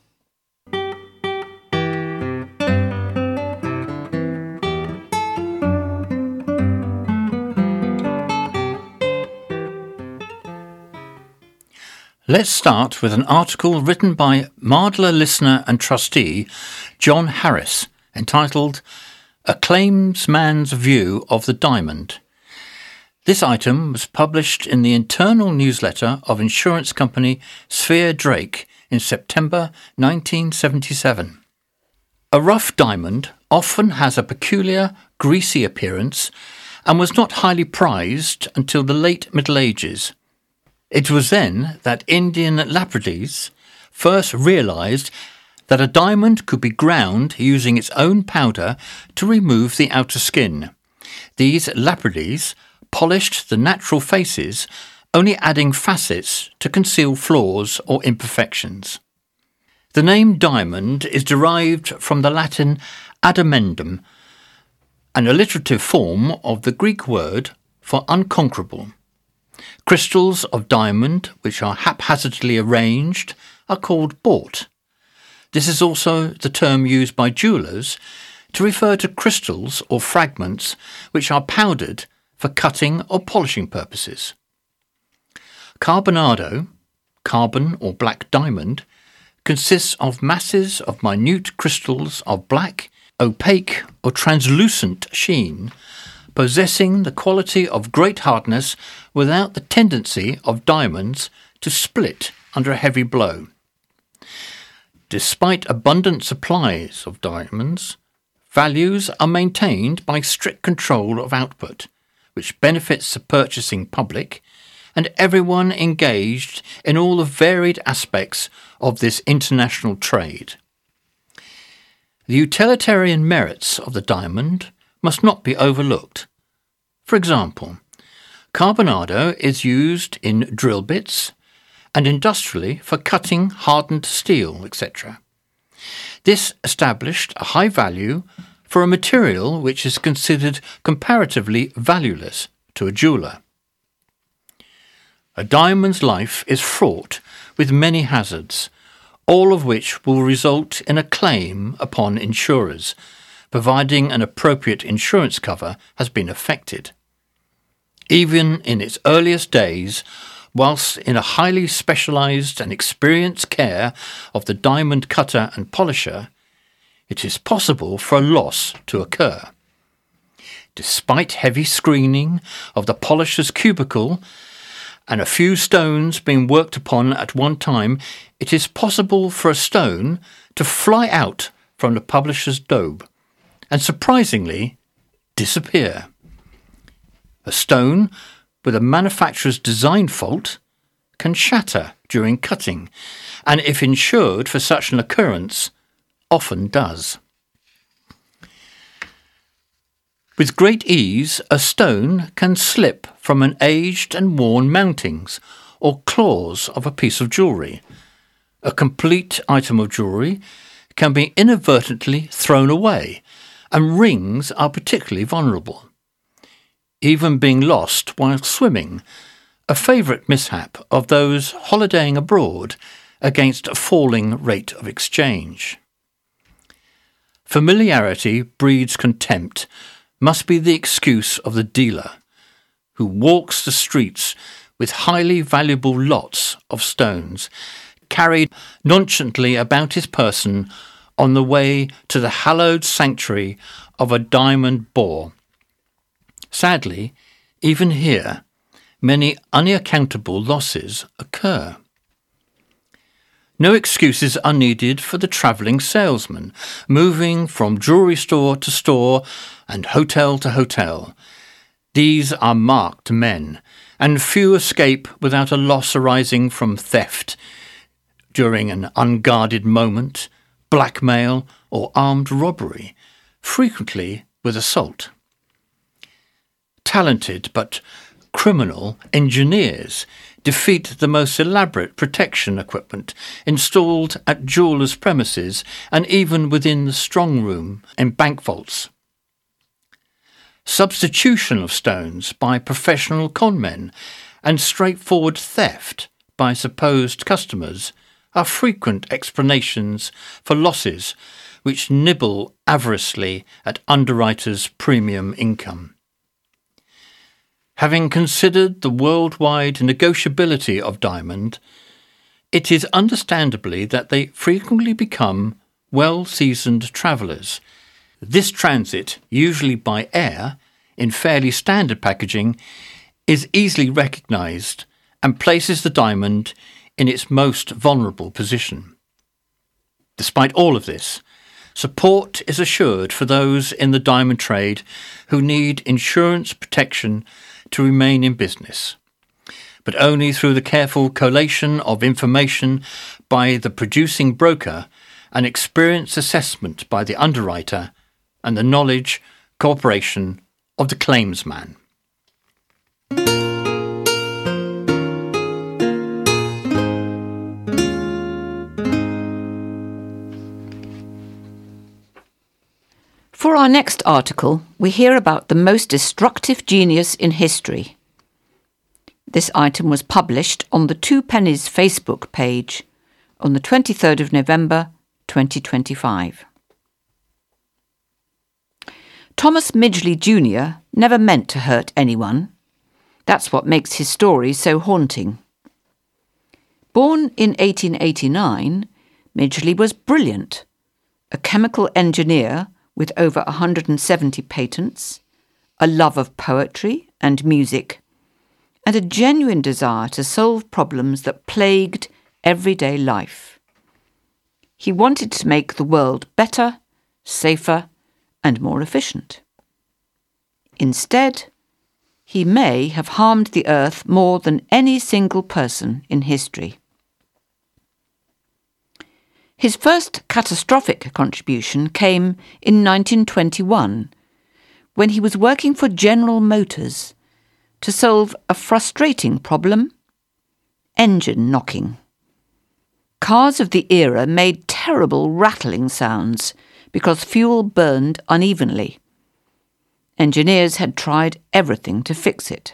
Let's start with an article written by Mardler listener and trustee John Harris, entitled A Claimsman's View of the Diamond. This item was published in the internal newsletter of insurance company Sphere Drake in September nineteen seventy-seven. A rough diamond often has a peculiar, greasy appearance and was not highly prized until the late Middle Ages. It was then that Indian Lapidaries first realised that a diamond could be ground using its own powder to remove the outer skin. These Lapidaries polished the natural faces, only adding facets to conceal flaws or imperfections. The name diamond is derived from the Latin adamendum, an alliterative form of the Greek word for unconquerable. Crystals of diamond, which are haphazardly arranged, are called bought. This is also the term used by jewellers to refer to crystals or fragments which are powdered for cutting or polishing purposes. Carbonado, carbon or black diamond, consists of masses of minute crystals of black, opaque or translucent sheen, possessing the quality of great hardness without the tendency of diamonds to split under a heavy blow. Despite abundant supplies of diamonds, values are maintained by strict control of output, which benefits the purchasing public and everyone engaged in all the varied aspects of this international trade. The utilitarian merits of the diamond must not be overlooked. For example, carbonado is used in drill bits and industrially for cutting hardened steel, et cetera. This established a high value for a material which is considered comparatively valueless to a jeweller. A diamond's life is fraught with many hazards, all of which will result in a claim upon insurers, providing an appropriate insurance cover has been effected. Even in its earliest days, whilst in a highly specialised and experienced care of the diamond cutter and polisher, it is possible for a loss to occur. Despite heavy screening of the polisher's cubicle and a few stones being worked upon at one time, it is possible for a stone to fly out from the publisher's daub and surprisingly disappear. A stone with a manufacturer's design fault can shatter during cutting, and if insured for such an occurrence, often does. With great ease, a stone can slip from an aged and worn mountings or claws of a piece of jewellery. A complete item of jewellery can be inadvertently thrown away, and rings are particularly vulnerable. Even being lost while swimming, a favourite mishap of those holidaying abroad against a falling rate of exchange. Familiarity breeds contempt must be the excuse of the dealer, who walks the streets with highly valuable lots of stones, carried nonchalantly about his person on the way to the hallowed sanctuary of a diamond boar. Sadly, even here, many unaccountable losses occur. No excuses are needed for the travelling salesman, moving from jewellery store to store and hotel to hotel. These are marked men, and few escape without a loss arising from theft during an unguarded moment, blackmail or armed robbery, frequently with assault. Talented but criminal engineers defeat the most elaborate protection equipment installed at jewellers' premises and even within the strong room and bank vaults. Substitution of stones by professional conmen and straightforward theft by supposed customers are frequent explanations for losses which nibble avariciously at underwriters' premium income. Having considered the worldwide negotiability of diamond, it is understandably that they frequently become well-seasoned travellers. This transit, usually by air, in fairly standard packaging, is easily recognised and places the diamond in its most vulnerable position. Despite all of this, support is assured for those in the diamond trade who need insurance protection to remain in business, but only through the careful collation of information by the producing broker, an experienced assessment by the underwriter, and the knowledge, cooperation of the claimsman. For our next article, we hear about the most destructive genius in history. This item was published on the Two Pennies Facebook page on the twenty-third of November twenty twenty-five. Thomas Midgley Junior never meant to hurt anyone. That's what makes his story so haunting. Born in eighteen eighty-nine, Midgley was brilliant, a chemical engineer with over one hundred seventy patents, a love of poetry and music, and a genuine desire to solve problems that plagued everyday life. He wanted to make the world better, safer, and more efficient. Instead, he may have harmed the earth more than any single person in history. His first catastrophic contribution came in nineteen twenty-one, when he was working for General Motors to solve a frustrating problem: engine knocking. Cars of the era made terrible rattling sounds because fuel burned unevenly. Engineers had tried everything to fix it.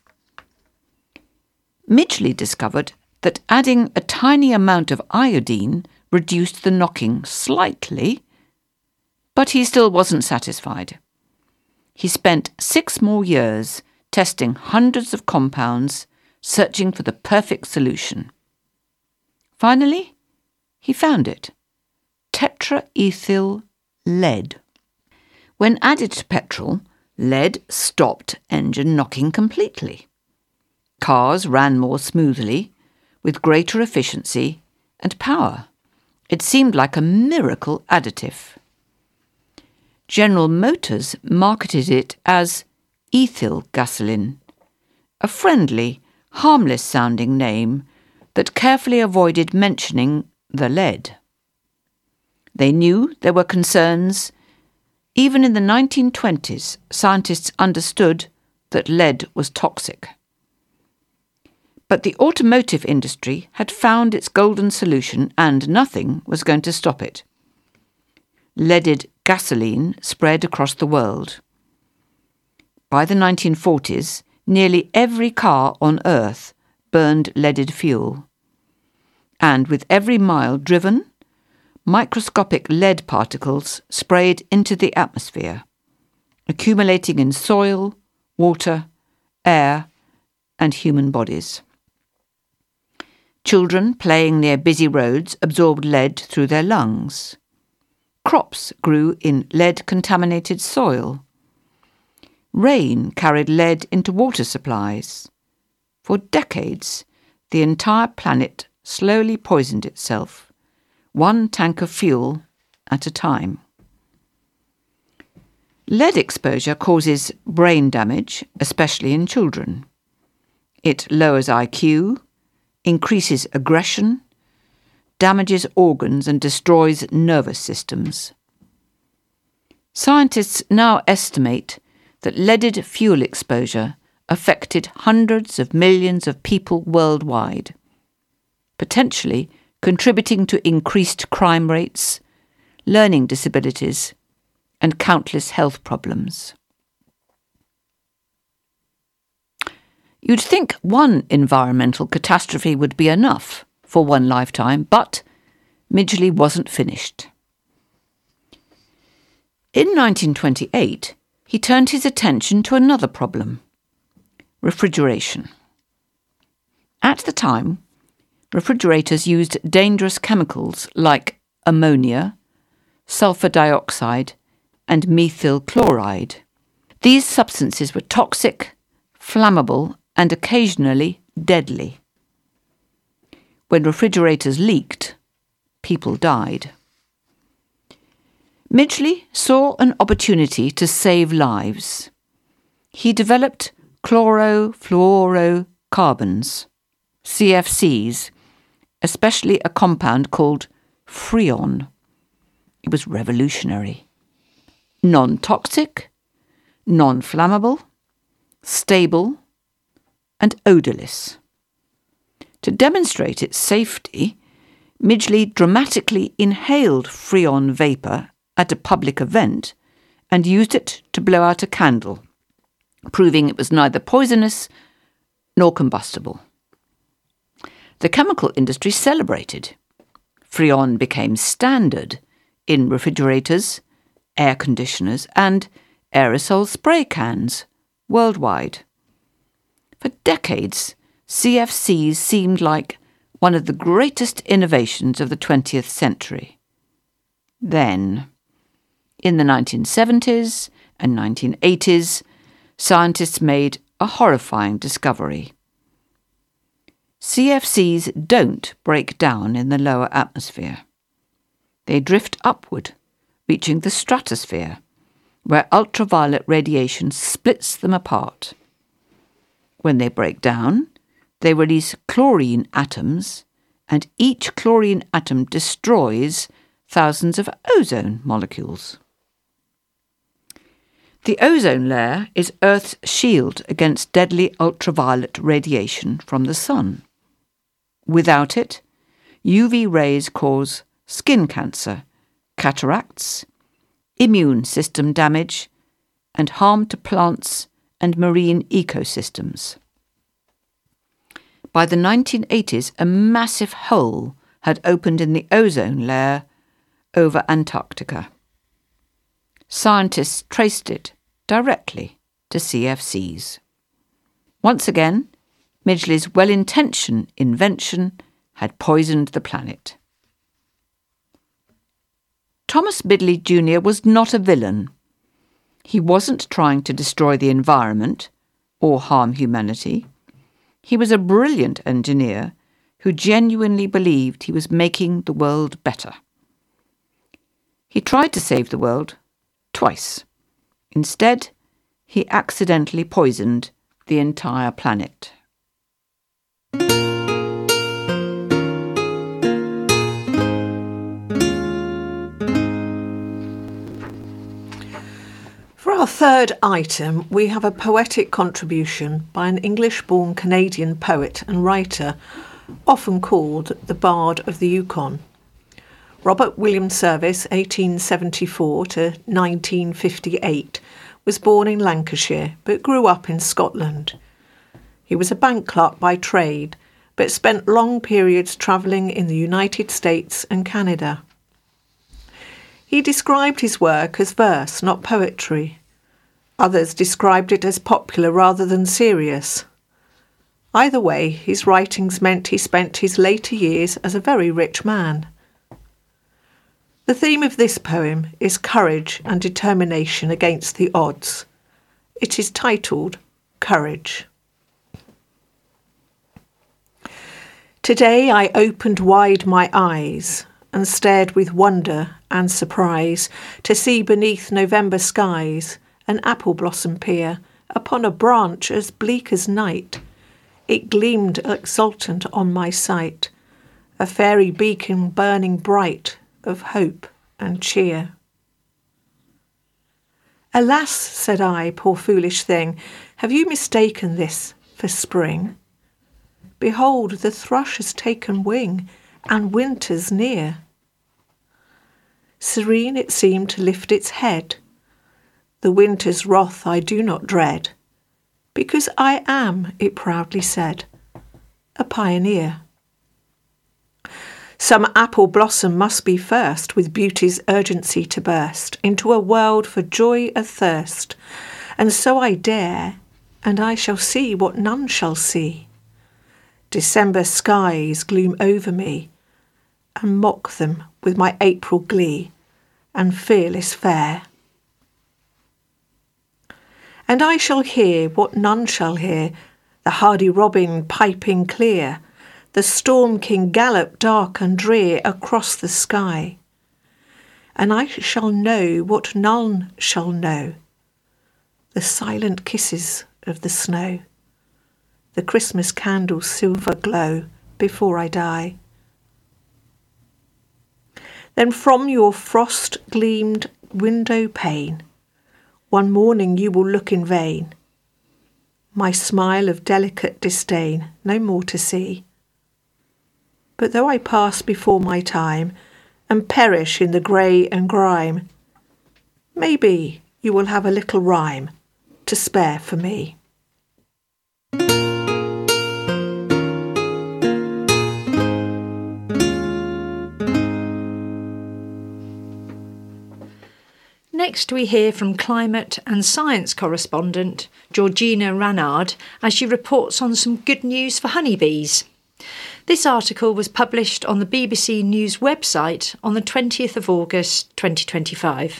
Midgley discovered that adding a tiny amount of iodine reduced the knocking slightly, but he still wasn't satisfied. He spent six more years testing hundreds of compounds, searching for the perfect solution. Finally, he found it: tetraethyl lead. When added to petrol, lead stopped engine knocking completely. Cars ran more smoothly, with greater efficiency and power. It seemed like a miracle additive. General Motors marketed it as ethyl gasoline, a friendly, harmless-sounding name that carefully avoided mentioning the lead. They knew there were concerns. Even in the nineteen twenties, scientists understood that lead was toxic. But the automotive industry had found its golden solution and nothing was going to stop it. Leaded gasoline spread across the world. By the nineteen forties, nearly every car on Earth burned leaded fuel. And with every mile driven, microscopic lead particles sprayed into the atmosphere, accumulating in soil, water, air, and human bodies. Children playing near busy roads absorbed lead through their lungs. Crops grew in lead-contaminated soil. Rain carried lead into water supplies. For decades, the entire planet slowly poisoned itself, one tank of fuel at a time. Lead exposure causes brain damage, especially in children. It lowers I Q, increases aggression, damages organs and destroys nervous systems. Scientists now estimate that leaded fuel exposure affected hundreds of millions of people worldwide, potentially contributing to increased crime rates, learning disabilities, and countless health problems. You'd think one environmental catastrophe would be enough for one lifetime, but Midgley wasn't finished. In nineteen twenty-eight, he turned his attention to another problem: refrigeration. At the time, refrigerators used dangerous chemicals like ammonia, sulfur dioxide, and methyl chloride. These substances were toxic, flammable, and occasionally deadly. When refrigerators leaked, people died. Midgley saw an opportunity to save lives. He developed chlorofluorocarbons, C F Cs, especially a compound called Freon. It was revolutionary. Non-toxic, non-flammable, stable, and odourless. To demonstrate its safety, Midgley dramatically inhaled Freon vapour at a public event and used it to blow out a candle, proving it was neither poisonous nor combustible. The chemical industry celebrated. Freon became standard in refrigerators, air conditioners, and aerosol spray cans worldwide. For decades, C F Cs seemed like one of the greatest innovations of the twentieth century. Then, in the nineteen seventies and nineteen eighties, scientists made a horrifying discovery. C F Cs don't break down in the lower atmosphere. They drift upward, reaching the stratosphere, where ultraviolet radiation splits them apart. When they break down, they release chlorine atoms, and each chlorine atom destroys thousands of ozone molecules. The ozone layer is Earth's shield against deadly ultraviolet radiation from the sun. Without it, U V rays cause skin cancer, cataracts, immune system damage, and harm to plants and marine ecosystems. By the nineteen eighties, a massive hole had opened in the ozone layer over Antarctica. Scientists traced it directly to C F Cs. Once again, Midgley's well-intentioned invention had poisoned the planet. Thomas Midgley Junior was not a villain. He wasn't trying to destroy the environment or harm humanity. He was a brilliant engineer who genuinely believed he was making the world better. He tried to save the world twice. Instead, he accidentally poisoned the entire planet. our third item, we have a poetic contribution by an English-born Canadian poet and writer, often called the Bard of the Yukon. Robert William Service, eighteen seventy-four to nineteen fifty-eight, was born in Lancashire but grew up in Scotland. He was a bank clerk by trade, but spent long periods travelling in the United States and Canada. He described his work as verse, not poetry. Others described it as popular rather than serious. Either way, his writings meant he spent his later years as a very rich man. The theme of this poem is courage and determination against the odds. It is titled Courage. Today I opened wide my eyes and stared with wonder and surprise to see beneath November skies an apple blossom peer upon a branch as bleak as night. It gleamed exultant on my sight, a fairy beacon burning bright of hope and cheer. Alas, said I, poor foolish thing, have you mistaken this for spring? Behold, the thrush has taken wing, and winter's near. Serene it seemed to lift its head. The winter's wrath I do not dread, because I am, it proudly said, a pioneer. Some apple blossom must be first, with beauty's urgency to burst into a world for joy athirst, and so I dare, and I shall see what none shall see. December skies gloom over me, and mock them with my April glee and fearless fair. And I shall hear what none shall hear, the hardy robin piping clear, the storm king gallop dark and drear across the sky. And I shall know what none shall know, the silent kisses of the snow, the Christmas candle's silver glow before I die. Then from your frost-gleamed window pane, one morning you will look in vain, my smile of delicate disdain no more to see. But though I pass before my time and perish in the grey and grime, maybe you will have a little rhyme to spare for me. Next we hear from climate and science correspondent Georgina Ranard as she reports on some good news for honeybees. This article was published on the B B C News website on the twentieth of August twenty twenty-five.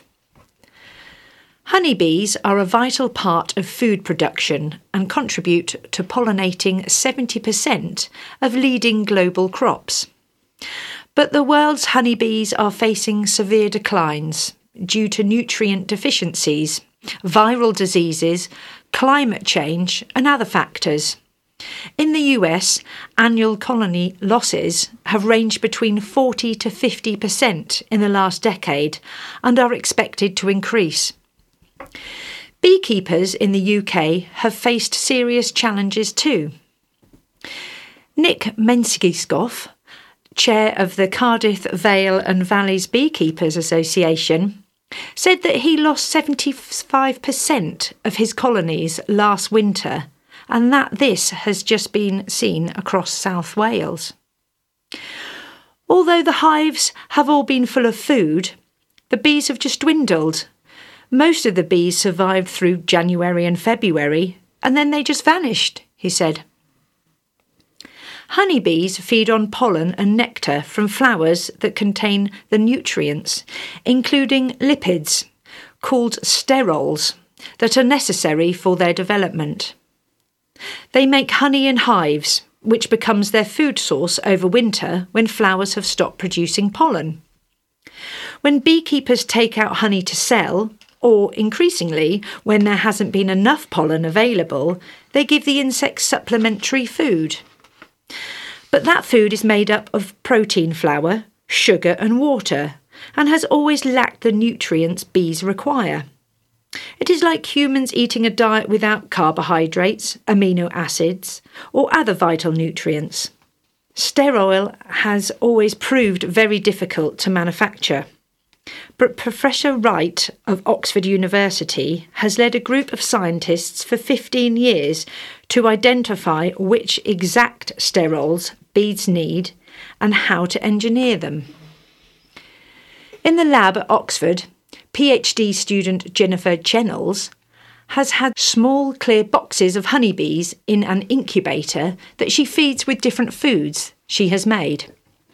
Honeybees are a vital part of food production and contribute to pollinating seventy percent of leading global crops. But the world's honeybees are facing severe declines due to nutrient deficiencies, viral diseases, climate change and other factors. In the U S, annual colony losses have ranged between forty to fifty percent in the last decade and are expected to increase. Beekeepers in the U K have faced serious challenges too. Nick Menziskoff, chair of the Cardiff Vale and Valleys Beekeepers Association, said that he lost seventy-five percent of his colonies last winter, and that this has just been seen across South Wales. Although the hives have all been full of food, the bees have just dwindled. Most of the bees survived through January and February, and then they just vanished, he said. Honeybees feed on pollen and nectar from flowers that contain the nutrients, including lipids, called sterols, that are necessary for their development. They make honey in hives, which becomes their food source over winter when flowers have stopped producing pollen. When beekeepers take out honey to sell, or increasingly when there hasn't been enough pollen available, they give the insects supplementary food. But that food is made up of protein flour, sugar and water, and has always lacked the nutrients bees require. It is like humans eating a diet without carbohydrates, amino acids, or other vital nutrients. Steroil has always proved very difficult to manufacture. But Professor Wright of Oxford University has led a group of scientists for fifteen years to identify which exact sterols bees need and how to engineer them. In the lab at Oxford, PhD student Jennifer Chennels has had small clear boxes of honeybees in an incubator that she feeds with different foods she has made.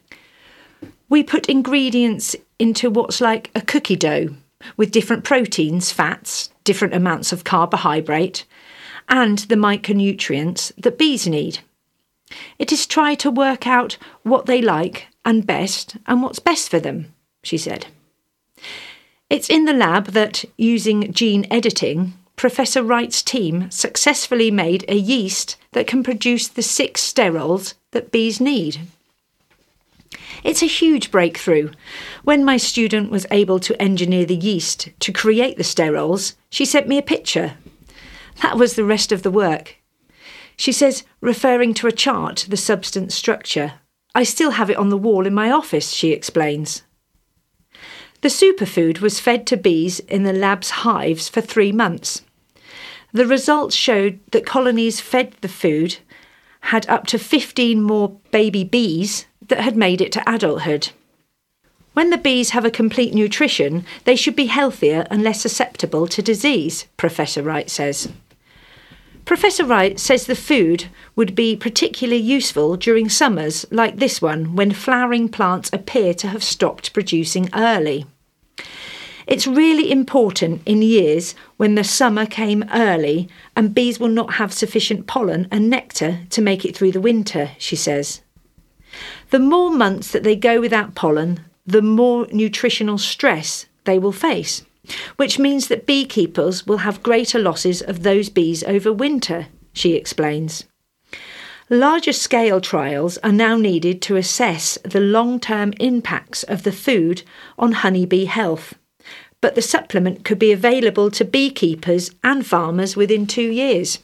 We put ingredients into what's like a cookie dough with different proteins, fats, different amounts of carbohydrate, and the micronutrients that bees need. It is try to work out what they like and best and what's best for them, she said. It's in the lab that, using gene editing, Professor Wright's team successfully made a yeast that can produce the six sterols that bees need. It's a huge breakthrough. When my student was able to engineer the yeast to create the sterols, she sent me a picture. That was the rest of the work. She says, referring to a chart, the substance structure. I still have it on the wall in my office, she explains. The superfood was fed to bees in the lab's hives for three months. The results showed that colonies fed the food had up to fifteen more baby bees that had made it to adulthood. When the bees have a complete nutrition, they should be healthier and less susceptible to disease, Professor Wright says. Professor Wright says the food would be particularly useful during summers like this one, when flowering plants appear to have stopped producing early. It's really important in years when the summer came early and bees will not have sufficient pollen and nectar to make it through the winter, she says. The more months that they go without pollen, the more nutritional stress they will face, which means that beekeepers will have greater losses of those bees over winter, she explains. Larger scale trials are now needed to assess the long-term impacts of the food on honeybee health, but the supplement could be available to beekeepers and farmers within two years.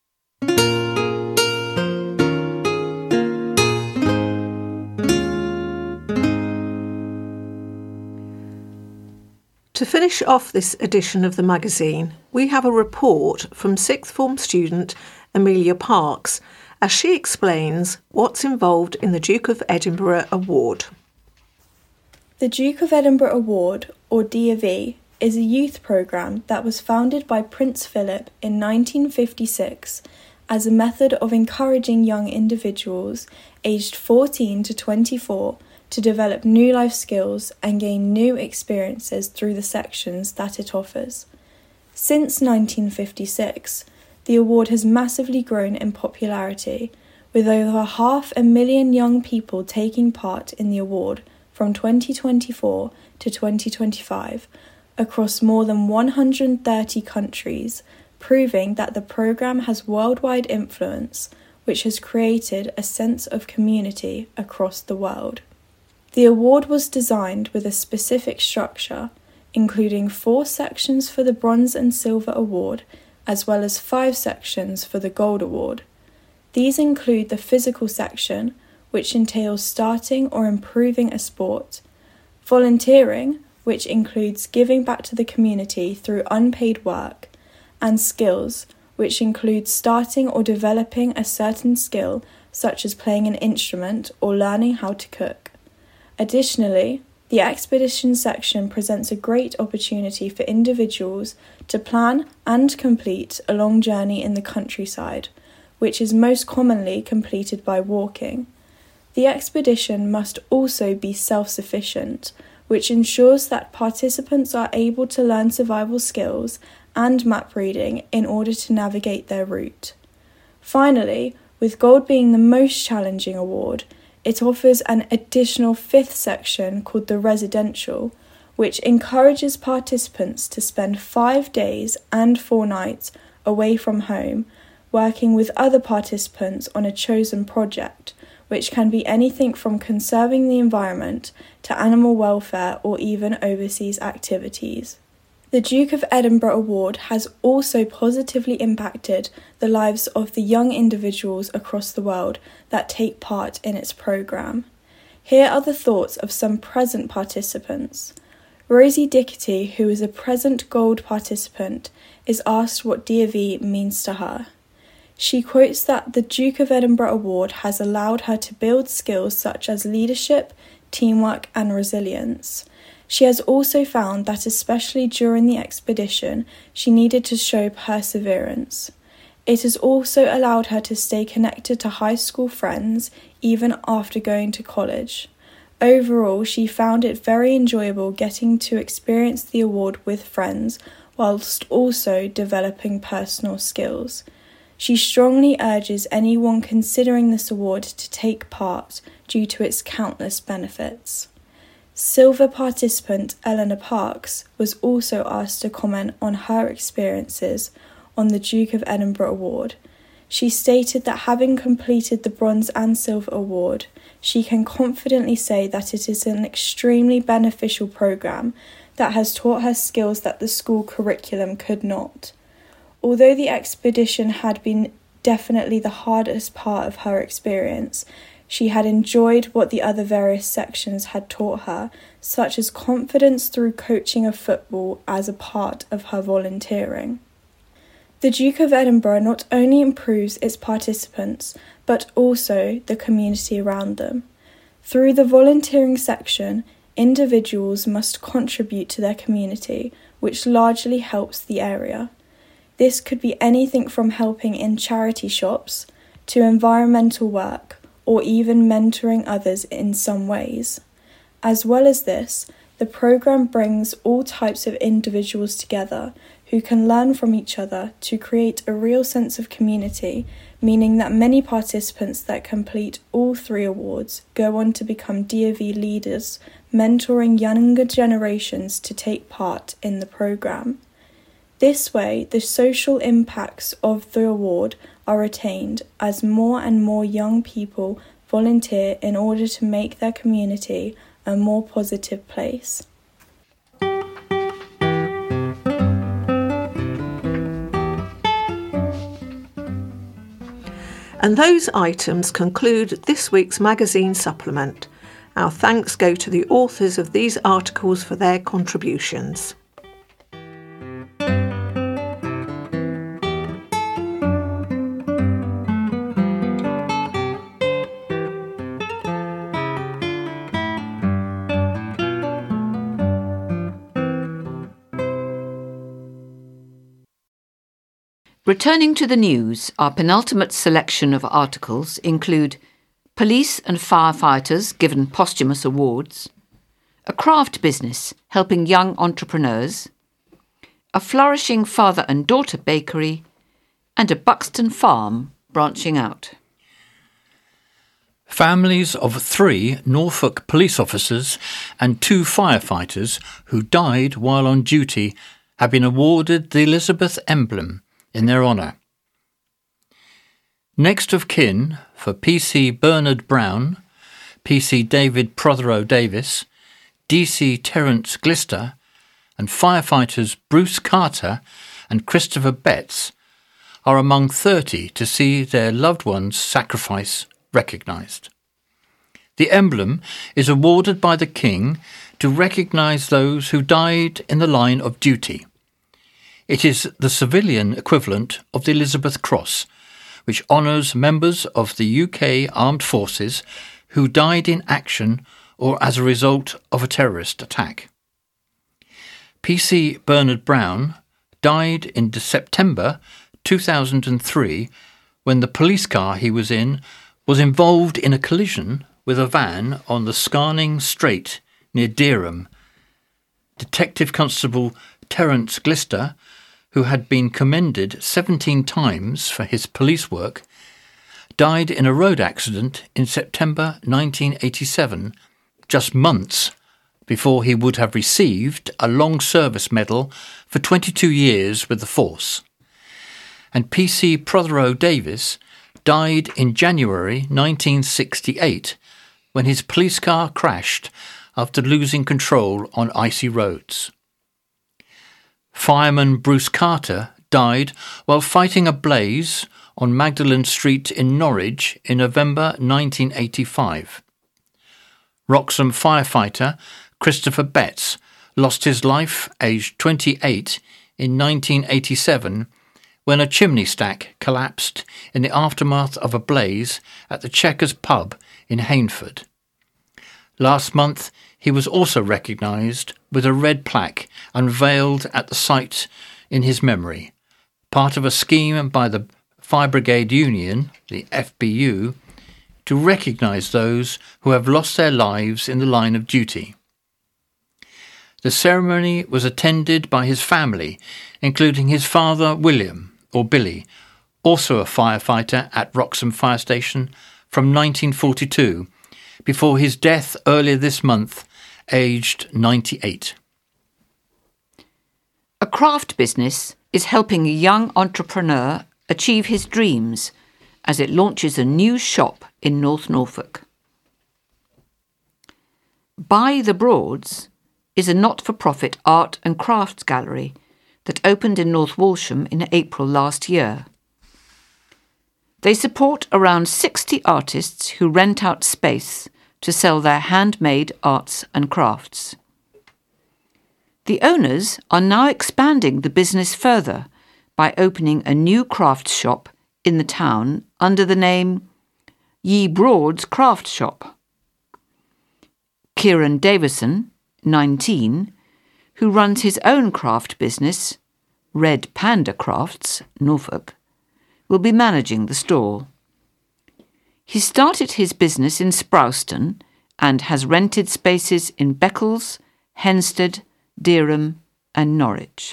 To finish off this edition of the magazine, we have a report from sixth form student Amelia Parks as she explains what's involved in the Duke of Edinburgh Award. The Duke of Edinburgh Award, or D of E, is a youth programme that was founded by Prince Philip in nineteen fifty-six as a method of encouraging young individuals aged fourteen to twenty-four to develop new life skills and gain new experiences through the sections that it offers. Since nineteen fifty-six, the award has massively grown in popularity, with over half a million young people taking part in the award from twenty twenty-four to twenty twenty-five across more than one hundred thirty countries, proving that the programme has worldwide influence, which has created a sense of community across the world. The award was designed with a specific structure, including four sections for the Bronze and Silver Award, as well as five sections for the Gold Award. These include the physical section, which entails starting or improving a sport, volunteering, which includes giving back to the community through unpaid work, and skills, which includes starting or developing a certain skill, such as playing an instrument or learning how to cook. Additionally, the expedition section presents a great opportunity for individuals to plan and complete a long journey in the countryside, which is most commonly completed by walking. The expedition must also be self-sufficient, which ensures that participants are able to learn survival skills and map reading in order to navigate their route. Finally, with Gold being the most challenging award, it offers an additional fifth section called the Residential, which encourages participants to spend five days and four nights away from home, working with other participants on a chosen project, which can be anything from conserving the environment to animal welfare or even overseas activities. The Duke of Edinburgh Award has also positively impacted the lives of the young individuals across the world that take part in its programme. Here are the thoughts of some present participants. Rosie Dickety, who is a present gold participant, is asked what D of E means to her. She quotes that the Duke of Edinburgh Award has allowed her to build skills such as leadership, teamwork and resilience. She has also found that especially during the expedition, she needed to show perseverance. It has also allowed her to stay connected to high school friends even after going to college. Overall, she found it very enjoyable getting to experience the award with friends whilst also developing personal skills. She strongly urges anyone considering this award to take part due to its countless benefits. Silver participant Eleanor Parks was also asked to comment on her experiences on the Duke of Edinburgh Award. She stated that having completed the Bronze and Silver Award, she can confidently say that it is an extremely beneficial programme that has taught her skills that the school curriculum could not. Although the expedition had been definitely the hardest part of her experience, she had enjoyed what the other various sections had taught her, such as confidence through coaching of football as a part of her volunteering. The Duke of Edinburgh not only improves its participants, but also the community around them. Through the volunteering section, individuals must contribute to their community, which largely helps the area. This could be anything from helping in charity shops to environmental work, or even mentoring others in some ways. As well as this, the programme brings all types of individuals together who can learn from each other to create a real sense of community, meaning that many participants that complete all three awards go on to become D of E leaders, mentoring younger generations to take part in the programme. This way, the social impacts of the award are retained as more and more young people volunteer in order to make their community a more positive place. And those items conclude this week's magazine supplement. Our thanks go to the authors of these articles for their contributions. Returning to the news, our penultimate selection of articles include police and firefighters given posthumous awards, a craft business helping young entrepreneurs, a flourishing father and daughter bakery, and a Buxton farm branching out. Families of three Norfolk police officers and two firefighters who died while on duty have been awarded the Elizabeth Emblem in their honour. Next of kin for P C Bernard Brown, P C David Prothero Davis, D C Terence Glister, and firefighters Bruce Carter and Christopher Betts are among thirty to see their loved ones' sacrifice recognised. The emblem is awarded by the King to recognise those who died in the line of duty. It is the civilian equivalent of the Elizabeth Cross, which honours members of the U K Armed Forces who died in action or as a result of a terrorist attack. P C Bernard Brown died in September two thousand three when the police car he was in was involved in a collision with a van on the Scarning Strait near Dereham. Detective Constable Terence Glister, who had been commended seventeen times for his police work, died in a road accident in September nineteen eighty-seven, just months before he would have received a long service medal for twenty-two years with the force. And P C Prothero Davis died in January nineteen sixty-eight when his police car crashed after losing control on icy roads. Fireman Bruce Carter died while fighting a blaze on Magdalen Street in Norwich in November nineteen eighty-five. Wroxham firefighter Christopher Betts lost his life, aged twenty-eight, in nineteen eighty-seven when a chimney stack collapsed in the aftermath of a blaze at the Chequers pub in Hainford. Last month, he was also recognised with a red plaque unveiled at the site in his memory, part of a scheme by the Fire Brigade Union, the F B U, to recognise those who have lost their lives in the line of duty. The ceremony was attended by his family, including his father William, or Billy, also a firefighter at Wroxham Fire Station from nineteen forty-two, before his death earlier this month, aged ninety-eight. A craft business is helping a young entrepreneur achieve his dreams as it launches a new shop in North Norfolk. By the Broads is a not-for-profit art and crafts gallery that opened in North Walsham in April last year. They support around sixty artists who rent out space to sell their handmade arts and crafts. The owners are now expanding the business further by opening a new crafts shop in the town under the name Ye Broads Craft Shop. Kieran Davison, nineteen, who runs his own craft business, Red Panda Crafts, Norfolk, will be managing the store. He started his business in Sprowston and has rented spaces in Beccles, Hensted, Dereham and Norwich.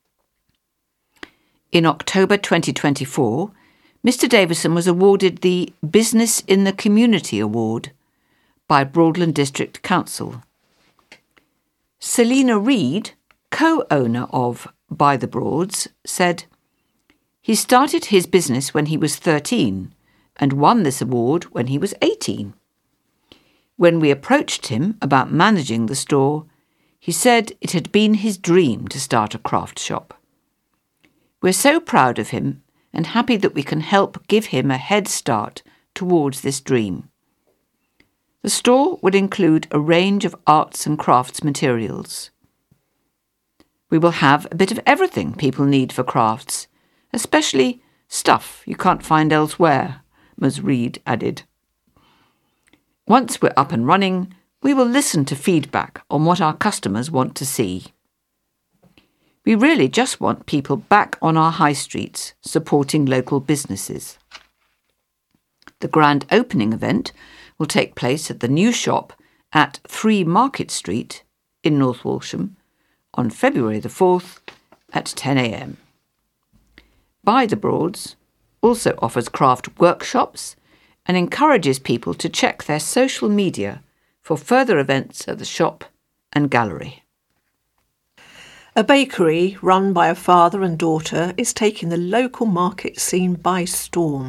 In October twenty twenty-four, Mister Davison was awarded the Business in the Community Award by Broadland District Council. Selina Reid, co-owner of By the Broads, said, "He started his business when he was thirteen and won this award when he was eighteen. When we approached him about managing the store, he said it had been his dream to start a craft shop. We're so proud of him and happy that we can help give him a head start towards this dream. The store would include a range of arts and crafts materials. We will have a bit of everything people need for crafts, especially stuff you can't find elsewhere," Ms Reid added. "Once we're up and running, we will listen to feedback on what our customers want to see. We really just want people back on our high streets supporting local businesses." The grand opening event will take place at the new shop at three Market Street in North Walsham on February the fourth at ten a m. By the Broads also offers craft workshops and encourages people to check their social media for further events at the shop and gallery. A bakery run by a father and daughter is taking the local market scene by storm.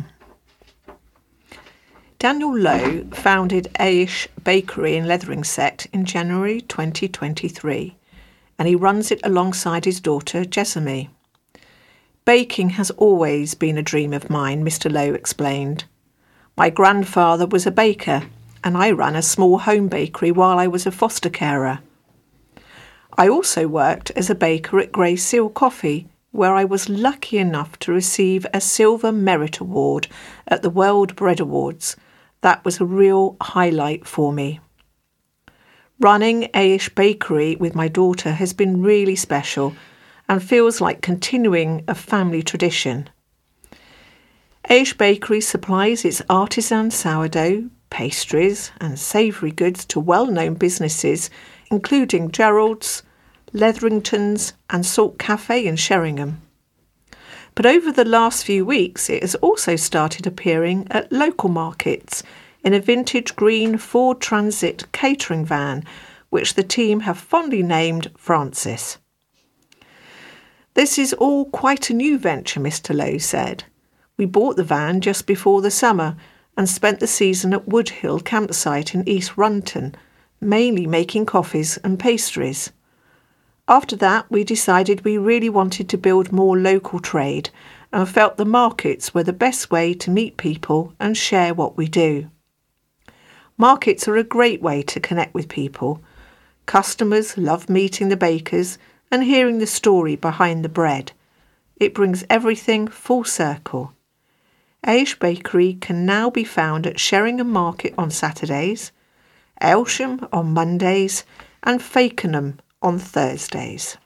Daniel Lowe founded Aish Bakery in Leatheringsett in January twenty twenty-three, and he runs it alongside his daughter Jessamy. "Baking has always been a dream of mine," Mister Lowe explained. "My grandfather was a baker, and I ran a small home bakery while I was a foster carer. I also worked as a baker at Grey Seal Coffee, where I was lucky enough to receive a Silver Merit Award at the World Bread Awards. That was a real highlight for me. Running Aish Bakery with my daughter has been really special and feels like continuing a family tradition. Aish Bakery supplies its artisan sourdough, pastries and savoury goods to well-known businesses including Gerald's, Leatherington's and Salt Cafe in Sheringham. But over the last few weeks it has also started appearing at local markets in a vintage green Ford Transit catering van, which the team have fondly named Francis. This is all quite a new venture, Mister Lowe said. We bought the van just before the summer and spent the season at Woodhill campsite in East Runton, mainly making coffees and pastries. After that, we decided we really wanted to build more local trade and felt the markets were the best way to meet people and share what we do. Markets are a great way to connect with people. Customers love meeting the bakers and hearing the story behind the bread. It brings everything full circle. Aish Bakery can now be found at Sheringham Market on Saturdays, Aylsham on Mondays and Fakenham on Thursdays.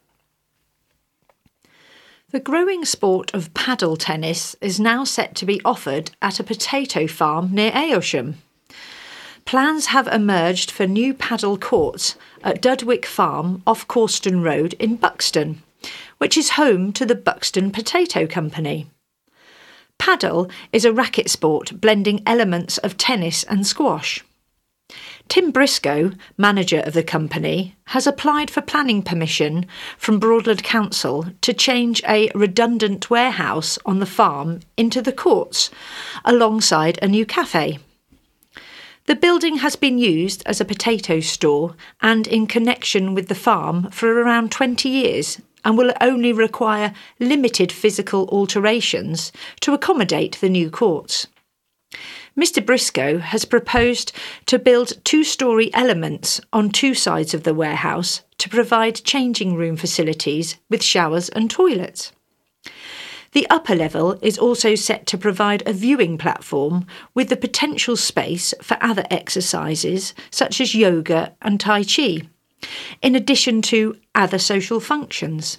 The growing sport of paddle tennis is now set to be offered at a potato farm near Aylsham. Plans have emerged for new paddle courts at Dudwick Farm off Corston Road in Buxton, which is home to the Buxton Potato Company. Paddle is a racket sport blending elements of tennis and squash. Tim Briscoe, manager of the company, has applied for planning permission from Broadland Council to change a redundant warehouse on the farm into the courts, alongside a new cafe. The building has been used as a potato store and in connection with the farm for around twenty years and will only require limited physical alterations to accommodate the new courts. Mister Briscoe has proposed to build two-storey elements on two sides of the warehouse to provide changing room facilities with showers and toilets. The upper level is also set to provide a viewing platform with the potential space for other exercises such as yoga and Tai Chi, in addition to other social functions.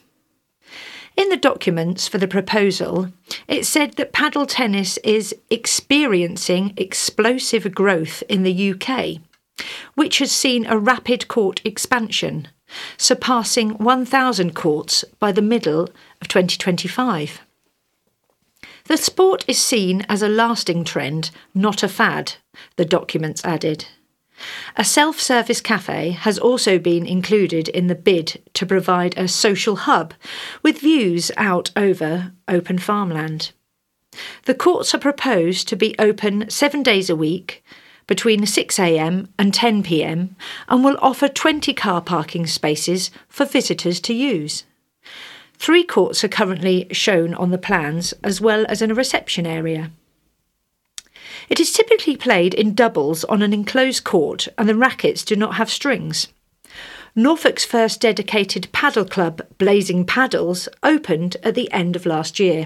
In the documents for the proposal, it said that paddle tennis is experiencing explosive growth in the U K, which has seen a rapid court expansion, surpassing one thousand courts by the middle of twenty twenty-five. The sport is seen as a lasting trend, not a fad, the documents added. A self-service cafe has also been included in the bid to provide a social hub with views out over open farmland. The courts are proposed to be open seven days a week between six a m and ten p m and will offer twenty car parking spaces for visitors to use. Three courts are currently shown on the plans, as well as in a reception area. It is typically played in doubles on an enclosed court and the rackets do not have strings. Norfolk's first dedicated paddle club, Blazing Paddles, opened at the end of last year.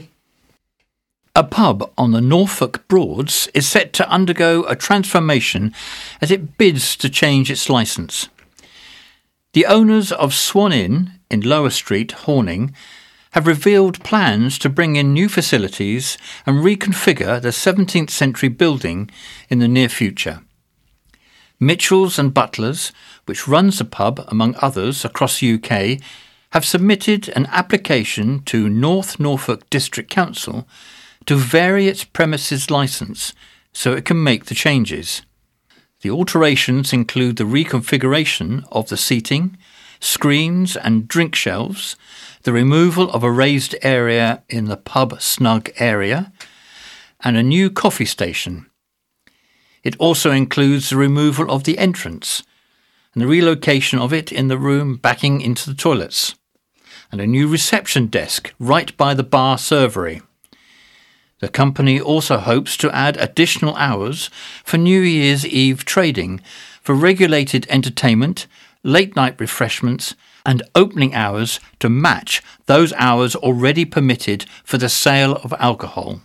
A pub on the Norfolk Broads is set to undergo a transformation as it bids to change its licence. The owners of Swan Inn in Lower Street, Horning, have revealed plans to bring in new facilities and reconfigure the seventeenth century building in the near future. Mitchells and Butlers, which runs the pub among others across the U K, have submitted an application to North Norfolk District Council to vary its premises licence so it can make the changes. The alterations include the reconfiguration of the seating, screens and drink shelves, the removal of a raised area in the pub snug area, and a new coffee station. It also includes the removal of the entrance and the relocation of it in the room backing into the toilets, and a new reception desk right by the bar servery. The company also hopes to add additional hours for New Year's Eve trading for regulated entertainment, late-night refreshments and opening hours to match those hours already permitted for the sale of alcohol.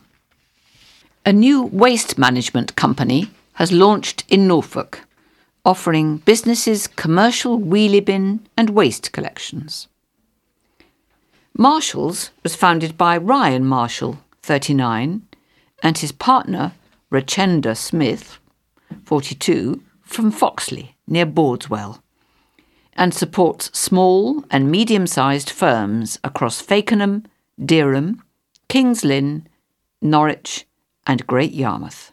A new waste management company has launched in Norfolk, offering businesses commercial wheelie bin and waste collections. Marshall's was founded by Ryan Marshall, thirty-nine, and his partner, Rachenda Smith, forty-two, from Foxley, near Bordeswell, and supports small and medium-sized firms across Fakenham, Dereham, Kings Lynn, Norwich and Great Yarmouth.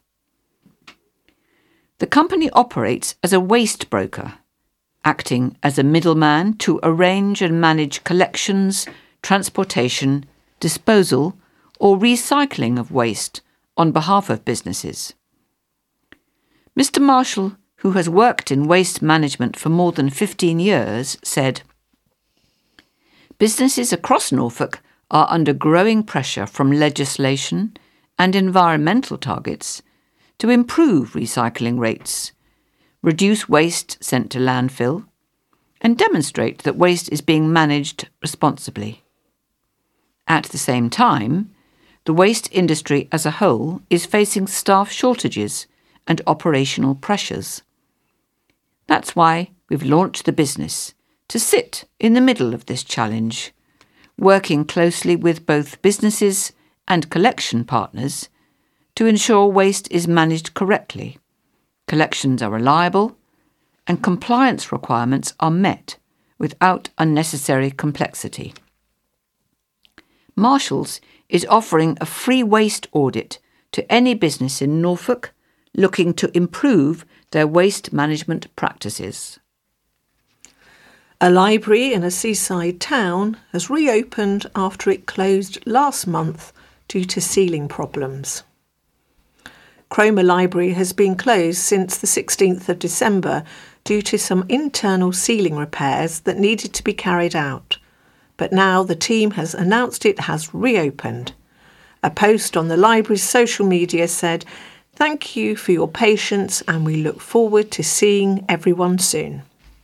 The company operates as a waste broker, acting as a middleman to arrange and manage collections, transportation, disposal or recycling of waste on behalf of businesses. Mister Marshall, who has worked in waste management for more than fifteen years, said, Businesses across Norfolk are under growing pressure from legislation and environmental targets to improve recycling rates, reduce waste sent to landfill, and demonstrate that waste is being managed responsibly. At the same time, the waste industry as a whole is facing staff shortages and operational pressures. That's why we've launched the business to sit in the middle of this challenge, working closely with both businesses and collection partners to ensure waste is managed correctly, collections are reliable, and compliance requirements are met without unnecessary complexity. Marshalls is offering a free waste audit to any business in Norfolk looking to improve their waste management practices. A library in a seaside town has reopened after it closed last month due to ceiling problems. Cromer Library has been closed since the sixteenth of December due to some internal ceiling repairs that needed to be carried out, but now the team has announced it has reopened. A post on the library's social media said, "Thank you for your patience and we look forward to seeing everyone soon."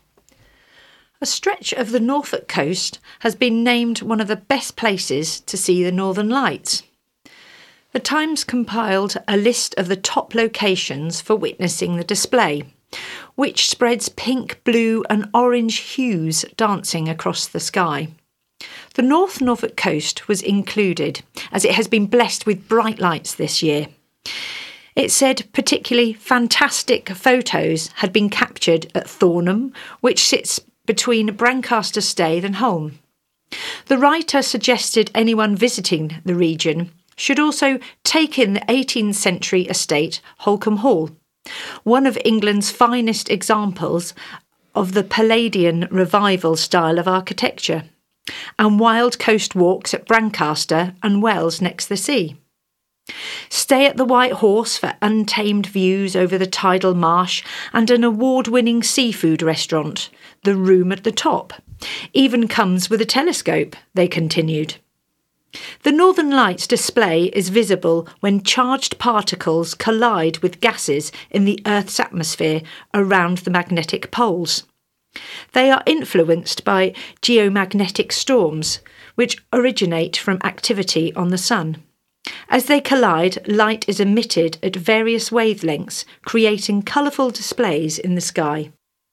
A stretch of the Norfolk coast has been named one of the best places to see the Northern Lights. The Times compiled a list of the top locations for witnessing the display, which spreads pink, blue and orange hues dancing across the sky. The North Norfolk coast was included, as it has been blessed with bright lights this year. It said particularly fantastic photos had been captured at Thornham, which sits between Brancaster Staithe and Holme. The writer suggested anyone visiting the region should also take in the eighteenth century estate Holcombe Hall, one of England's finest examples of the Palladian revival style of architecture, and wild coast walks at Brancaster and Wells next the sea. Stay at the White Horse for untamed views over the tidal marsh and an award-winning seafood restaurant, The Room at the Top. Even comes with a telescope, they continued. The Northern Lights display is visible when charged particles collide with gases in the Earth's atmosphere around the magnetic poles. They are influenced by geomagnetic storms, which originate from activity on the Sun. As they collide, light is emitted at various wavelengths, creating colourful displays in the sky.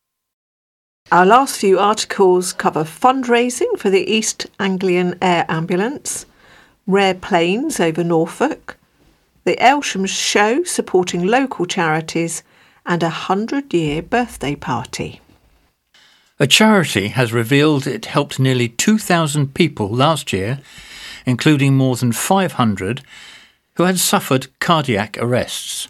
Our last few articles cover fundraising for the East Anglian Air Ambulance, rare planes over Norfolk, the Aylsham Show supporting local charities, and a hundred-year birthday party. A charity has revealed it helped nearly two thousand people last year, including more than five hundred who had suffered cardiac arrests.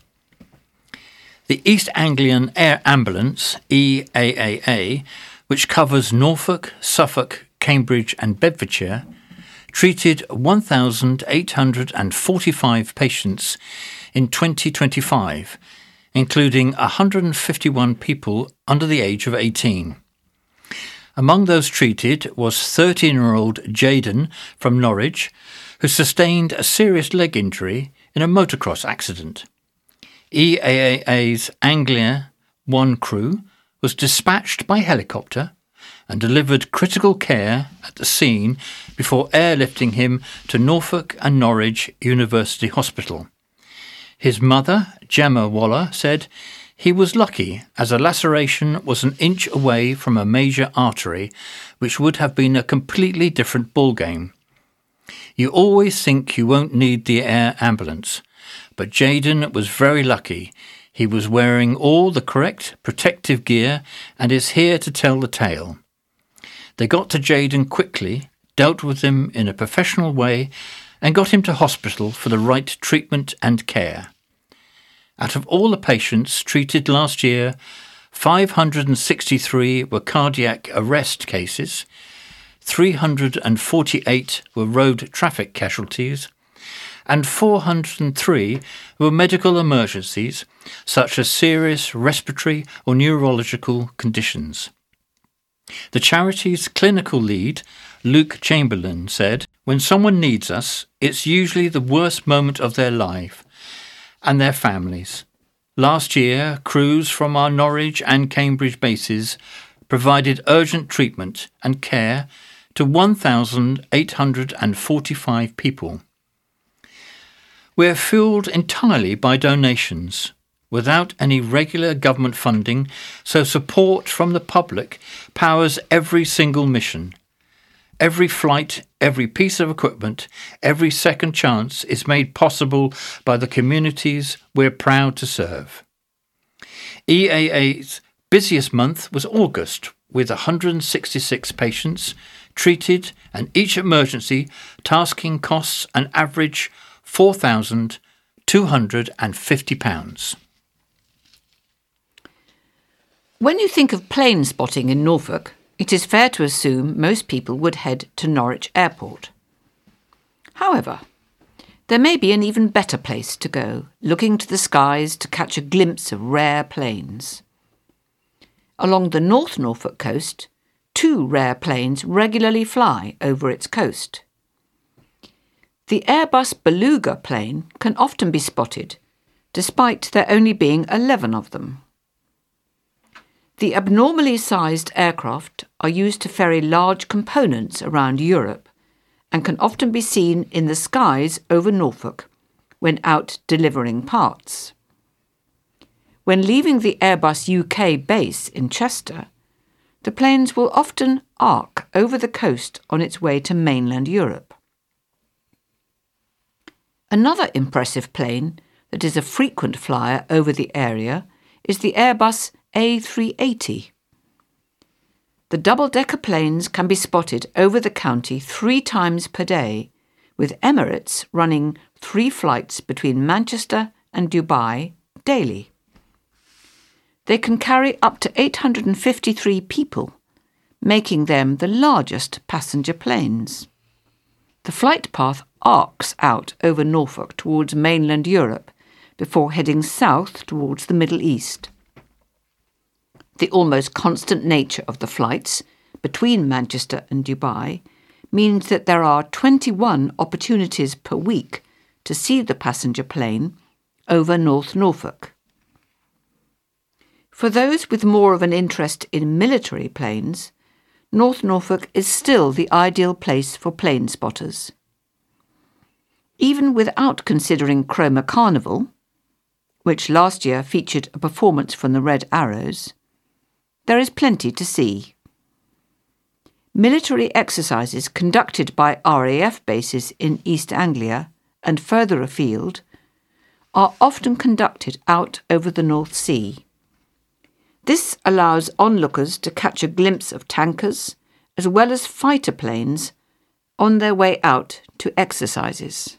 The East Anglian Air Ambulance, E A A A, which covers Norfolk, Suffolk, Cambridge and Bedfordshire, treated one thousand eight hundred forty-five patients in twenty twenty-five, including one hundred fifty-one people under the age of eighteen. Among those treated was thirteen-year-old Jaden from Norwich, who sustained a serious leg injury in a motocross accident. E A A A's Anglia one crew was dispatched by helicopter and delivered critical care at the scene before airlifting him to Norfolk and Norwich University Hospital. His mother, Gemma Waller, said he was lucky as a laceration was an inch away from a major artery, which would have been a completely different ballgame. You always think you won't need the air ambulance, but Jaden was very lucky. He was wearing all the correct protective gear and is here to tell the tale. They got to Jaden quickly, dealt with him in a professional way, and got him to hospital for the right treatment and care. Out of all the patients treated last year, five hundred sixty-three were cardiac arrest cases, three hundred forty-eight were road traffic casualties, and four hundred three were medical emergencies, such as serious respiratory or neurological conditions. The charity's clinical lead, Luke Chamberlain, said, "When someone needs us, it's usually the worst moment of their life and their families. Last year, crews from our Norwich and Cambridge bases provided urgent treatment and care to one thousand eight hundred forty-five people. We're fueled entirely by donations, without any regular government funding, so support from the public powers every single mission. Every flight, every piece of equipment, every second chance is made possible by the communities we're proud to serve." E A A's busiest month was August, with one hundred sixty-six patients treated and each emergency tasking costs an average four thousand two hundred fifty pounds. When you think of plane spotting in Norfolk, it is fair to assume most people would head to Norwich Airport. However, there may be an even better place to go, looking to the skies to catch a glimpse of rare planes. Along the North Norfolk coast, two rare planes regularly fly over its coast. The Airbus Beluga plane can often be spotted, despite there only being eleven of them. The abnormally sized aircraft are used to ferry large components around Europe and can often be seen in the skies over Norfolk when out delivering parts. When leaving the Airbus U K base in Chester, the planes will often arc over the coast on its way to mainland Europe. Another impressive plane that is a frequent flyer over the area is the Airbus A three eighty. The double-decker planes can be spotted over the county three times per day, with Emirates running three flights between Manchester and Dubai daily. They can carry up to eight hundred fifty-three people, making them the largest passenger planes. The flight path arcs out over Norfolk towards mainland Europe before heading south towards the Middle East. The almost constant nature of the flights between Manchester and Dubai means that there are twenty-one opportunities per week to see the passenger plane over North Norfolk. For those with more of an interest in military planes, North Norfolk is still the ideal place for plane spotters. Even without considering Cromer Carnival, which last year featured a performance from the Red Arrows, there is plenty to see. Military exercises conducted by R A F bases in East Anglia and further afield are often conducted out over the North Sea. This allows onlookers to catch a glimpse of tankers as well as fighter planes on their way out to exercises.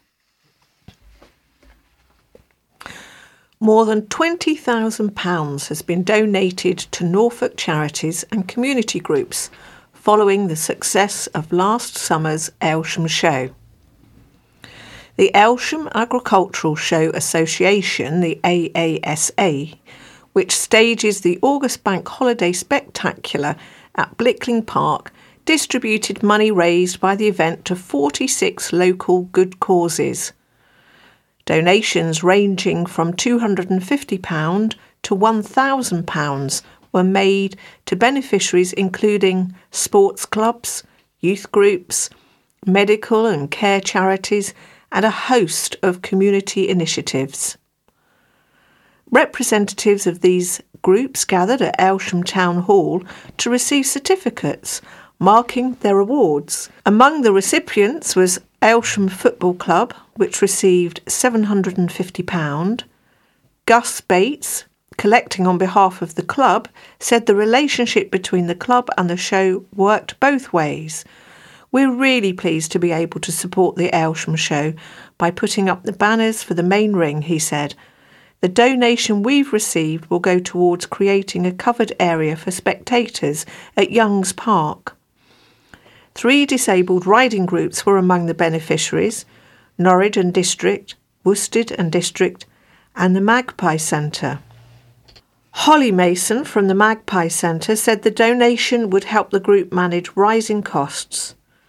More than twenty thousand pounds has been donated to Norfolk charities and community groups following the success of last summer's Aylsham Show. The Aylsham Agricultural Show Association, the A A S A, which stages the August Bank Holiday Spectacular at Blickling Park, distributed money raised by the event to forty-six local good causes. Donations ranging from two hundred fifty pounds to one thousand pounds were made to beneficiaries including sports clubs, youth groups, medical and care charities, and a host of community initiatives. Representatives of these groups gathered at Aylsham Town Hall to receive certificates marking their awards. Among the recipients was Aylsham Football Club, which received seven hundred fifty pounds. Gus Bates, collecting on behalf of the club, said the relationship between the club and the show worked both ways. We're really pleased to be able to support the Aylsham Show by putting up the banners for the main ring, he said. The donation we've received will go towards creating a covered area for spectators at Young's Park. Three disabled riding groups were among the beneficiaries: Norwich and District, Worstead and District, and the Magpie Centre. Holly Mason from the Magpie Centre said the donation would help the group manage rising costs.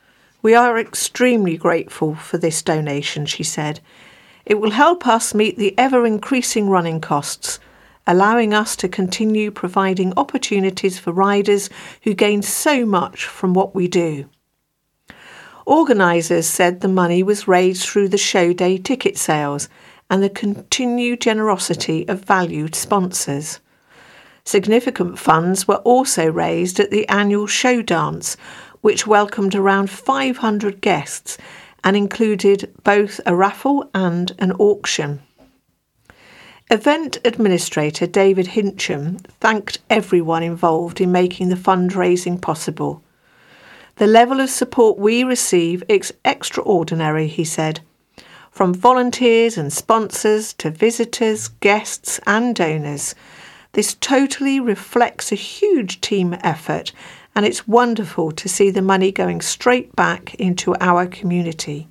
We are extremely grateful for this donation, she said. It will help us meet the ever-increasing running costs, allowing us to continue providing opportunities for riders who gain so much from what we do. Organisers said the money was raised through the show day ticket sales and the continued generosity of valued sponsors. Significant funds were also raised at the annual show dance, which welcomed around five hundred guests and included both a raffle and an auction. Event administrator David Hincham thanked everyone involved in making the fundraising possible. The level of support we receive is extraordinary, he said. From volunteers and sponsors to visitors, guests and donors. This totally reflects a huge team effort, and it's wonderful to see the money going straight back into our community.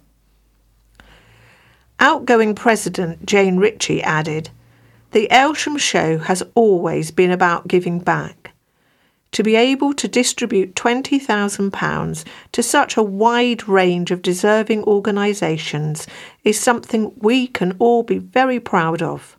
Outgoing President Jane Ritchie added, "The Aylsham Show has always been about giving back. To be able to distribute twenty thousand pounds to such a wide range of deserving organisations is something we can all be very proud of.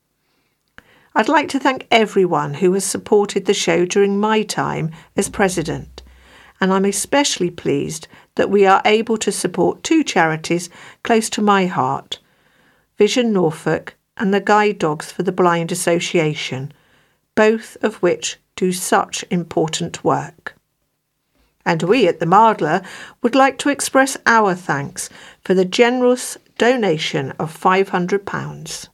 I'd like to thank everyone who has supported the show during my time as president, and I'm especially pleased that we are able to support two charities close to my heart, Vision Norfolk and the Guide Dogs for the Blind Association, both of which do such important work. And we at the Mardler would like to express our thanks for the generous donation of five hundred pounds.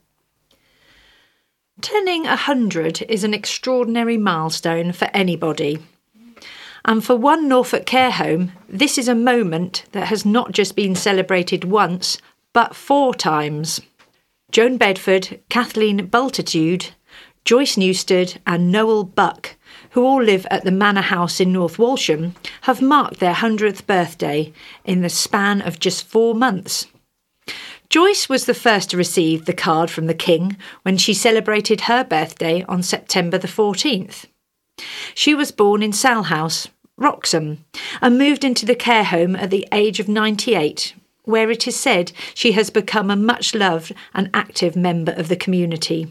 Turning a hundred is an extraordinary milestone for anybody. And for one Norfolk care home, this is a moment that has not just been celebrated once, but four times. Joan Bedford, Kathleen Bultitude, Joyce Newstead and Noel Buck, who all live at the Manor House in North Walsham, have marked their hundredth birthday in the span of just four months. Joyce was the first to receive the card from the King when she celebrated her birthday on September the fourteenth. She was born in Salhouse, Wroxham, and moved into the care home at the age of ninety-eight, where it is said she has become a much-loved and active member of the community.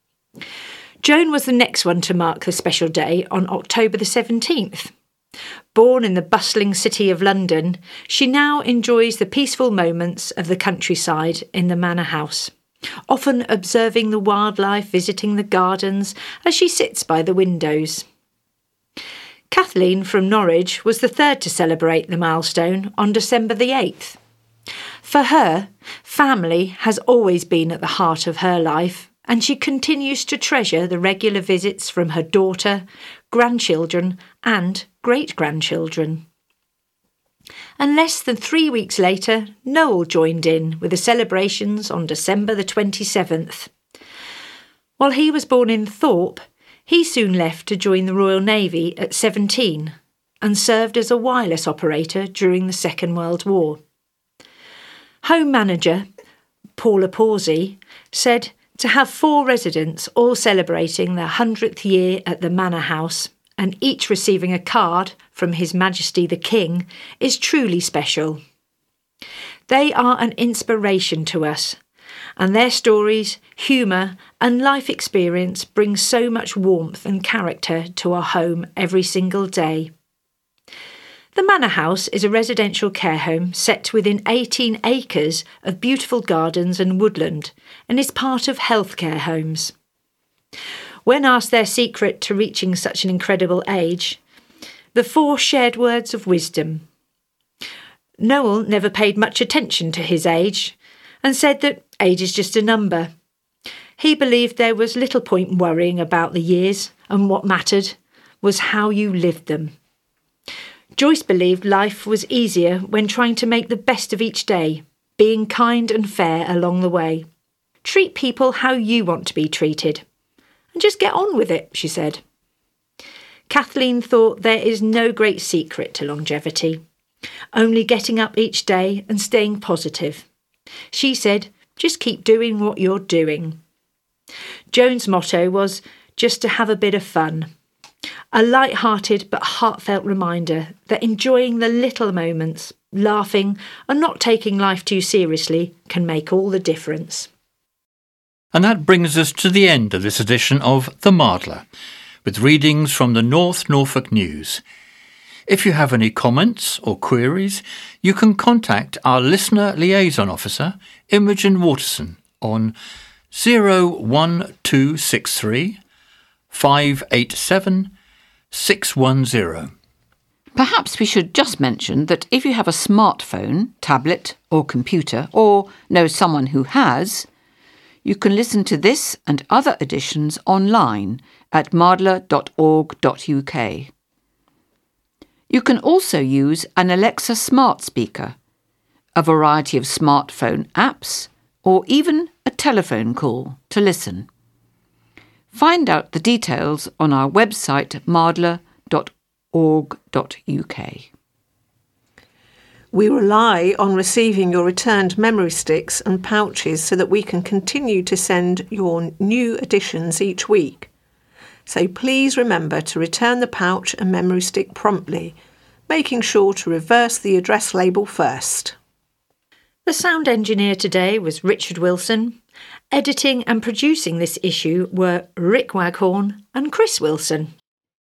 Joan was the next one to mark the special day on October the seventeenth. Born in the bustling city of London, she now enjoys the peaceful moments of the countryside in the Manor House, often observing the wildlife, visiting the gardens as she sits by the windows. Kathleen from Norwich was the third to celebrate the milestone on December the eighth. For her, family has always been at the heart of her life, and she continues to treasure the regular visits from her daughter, grandchildren and great-grandchildren. And less than three weeks later, Noel joined in with the celebrations on December the twenty-seventh. While he was born in Thorpe, he soon left to join the Royal Navy at seventeen and served as a wireless operator during the Second World War. Home manager Paula Pawsey said to have four residents all celebrating their hundredth year at the Manor House and each receiving a card from His Majesty the King is truly special. They are an inspiration to us, and their stories, humour and life experience bring so much warmth and character to our home every single day. The Manor House is a residential care home set within eighteen acres of beautiful gardens and woodland and is part of healthcare homes. When asked their secret to reaching such an incredible age, the four shared words of wisdom. Noel never paid much attention to his age and said that age is just a number. He believed there was little point worrying about the years, and what mattered was how you lived them. Joyce believed life was easier when trying to make the best of each day, being kind and fair along the way. Treat people how you want to be treated. And just get on with it, she said. Kathleen thought there is no great secret to longevity, only getting up each day and staying positive. She said, just keep doing what you're doing. Joan's motto was just to have a bit of fun. A light-hearted but heartfelt reminder that enjoying the little moments laughing and not taking life too seriously can make all the difference. And that brings us to the end of this edition of The Mardler, with readings from the North Norfolk News. If you have any comments or queries, you can contact our Listener Liaison Officer, Imogen Waterson, on zero one two six three five eight seven six one zero. Perhaps we should just mention that if you have a smartphone, tablet or computer, or know someone who has, you can listen to this and other editions online at mardler dot org dot U K. You can also use an Alexa smart speaker, a variety of smartphone apps, or even a telephone call to listen. Find out the details on our website mardler dot org dot U K. We rely on receiving your returned memory sticks and pouches so that we can continue to send your new editions each week. So please remember to return the pouch and memory stick promptly, making sure to reverse the address label first. The sound engineer today was Richard Wilson. Editing and producing this issue were Rick Waghorn and Chris Wilson.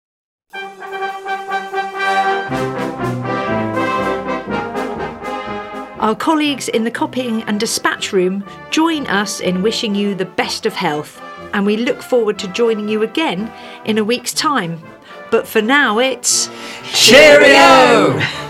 Our colleagues in the copying and dispatch room join us in wishing you the best of health, and we look forward to joining you again in a week's time. But for now, it's... Cheerio!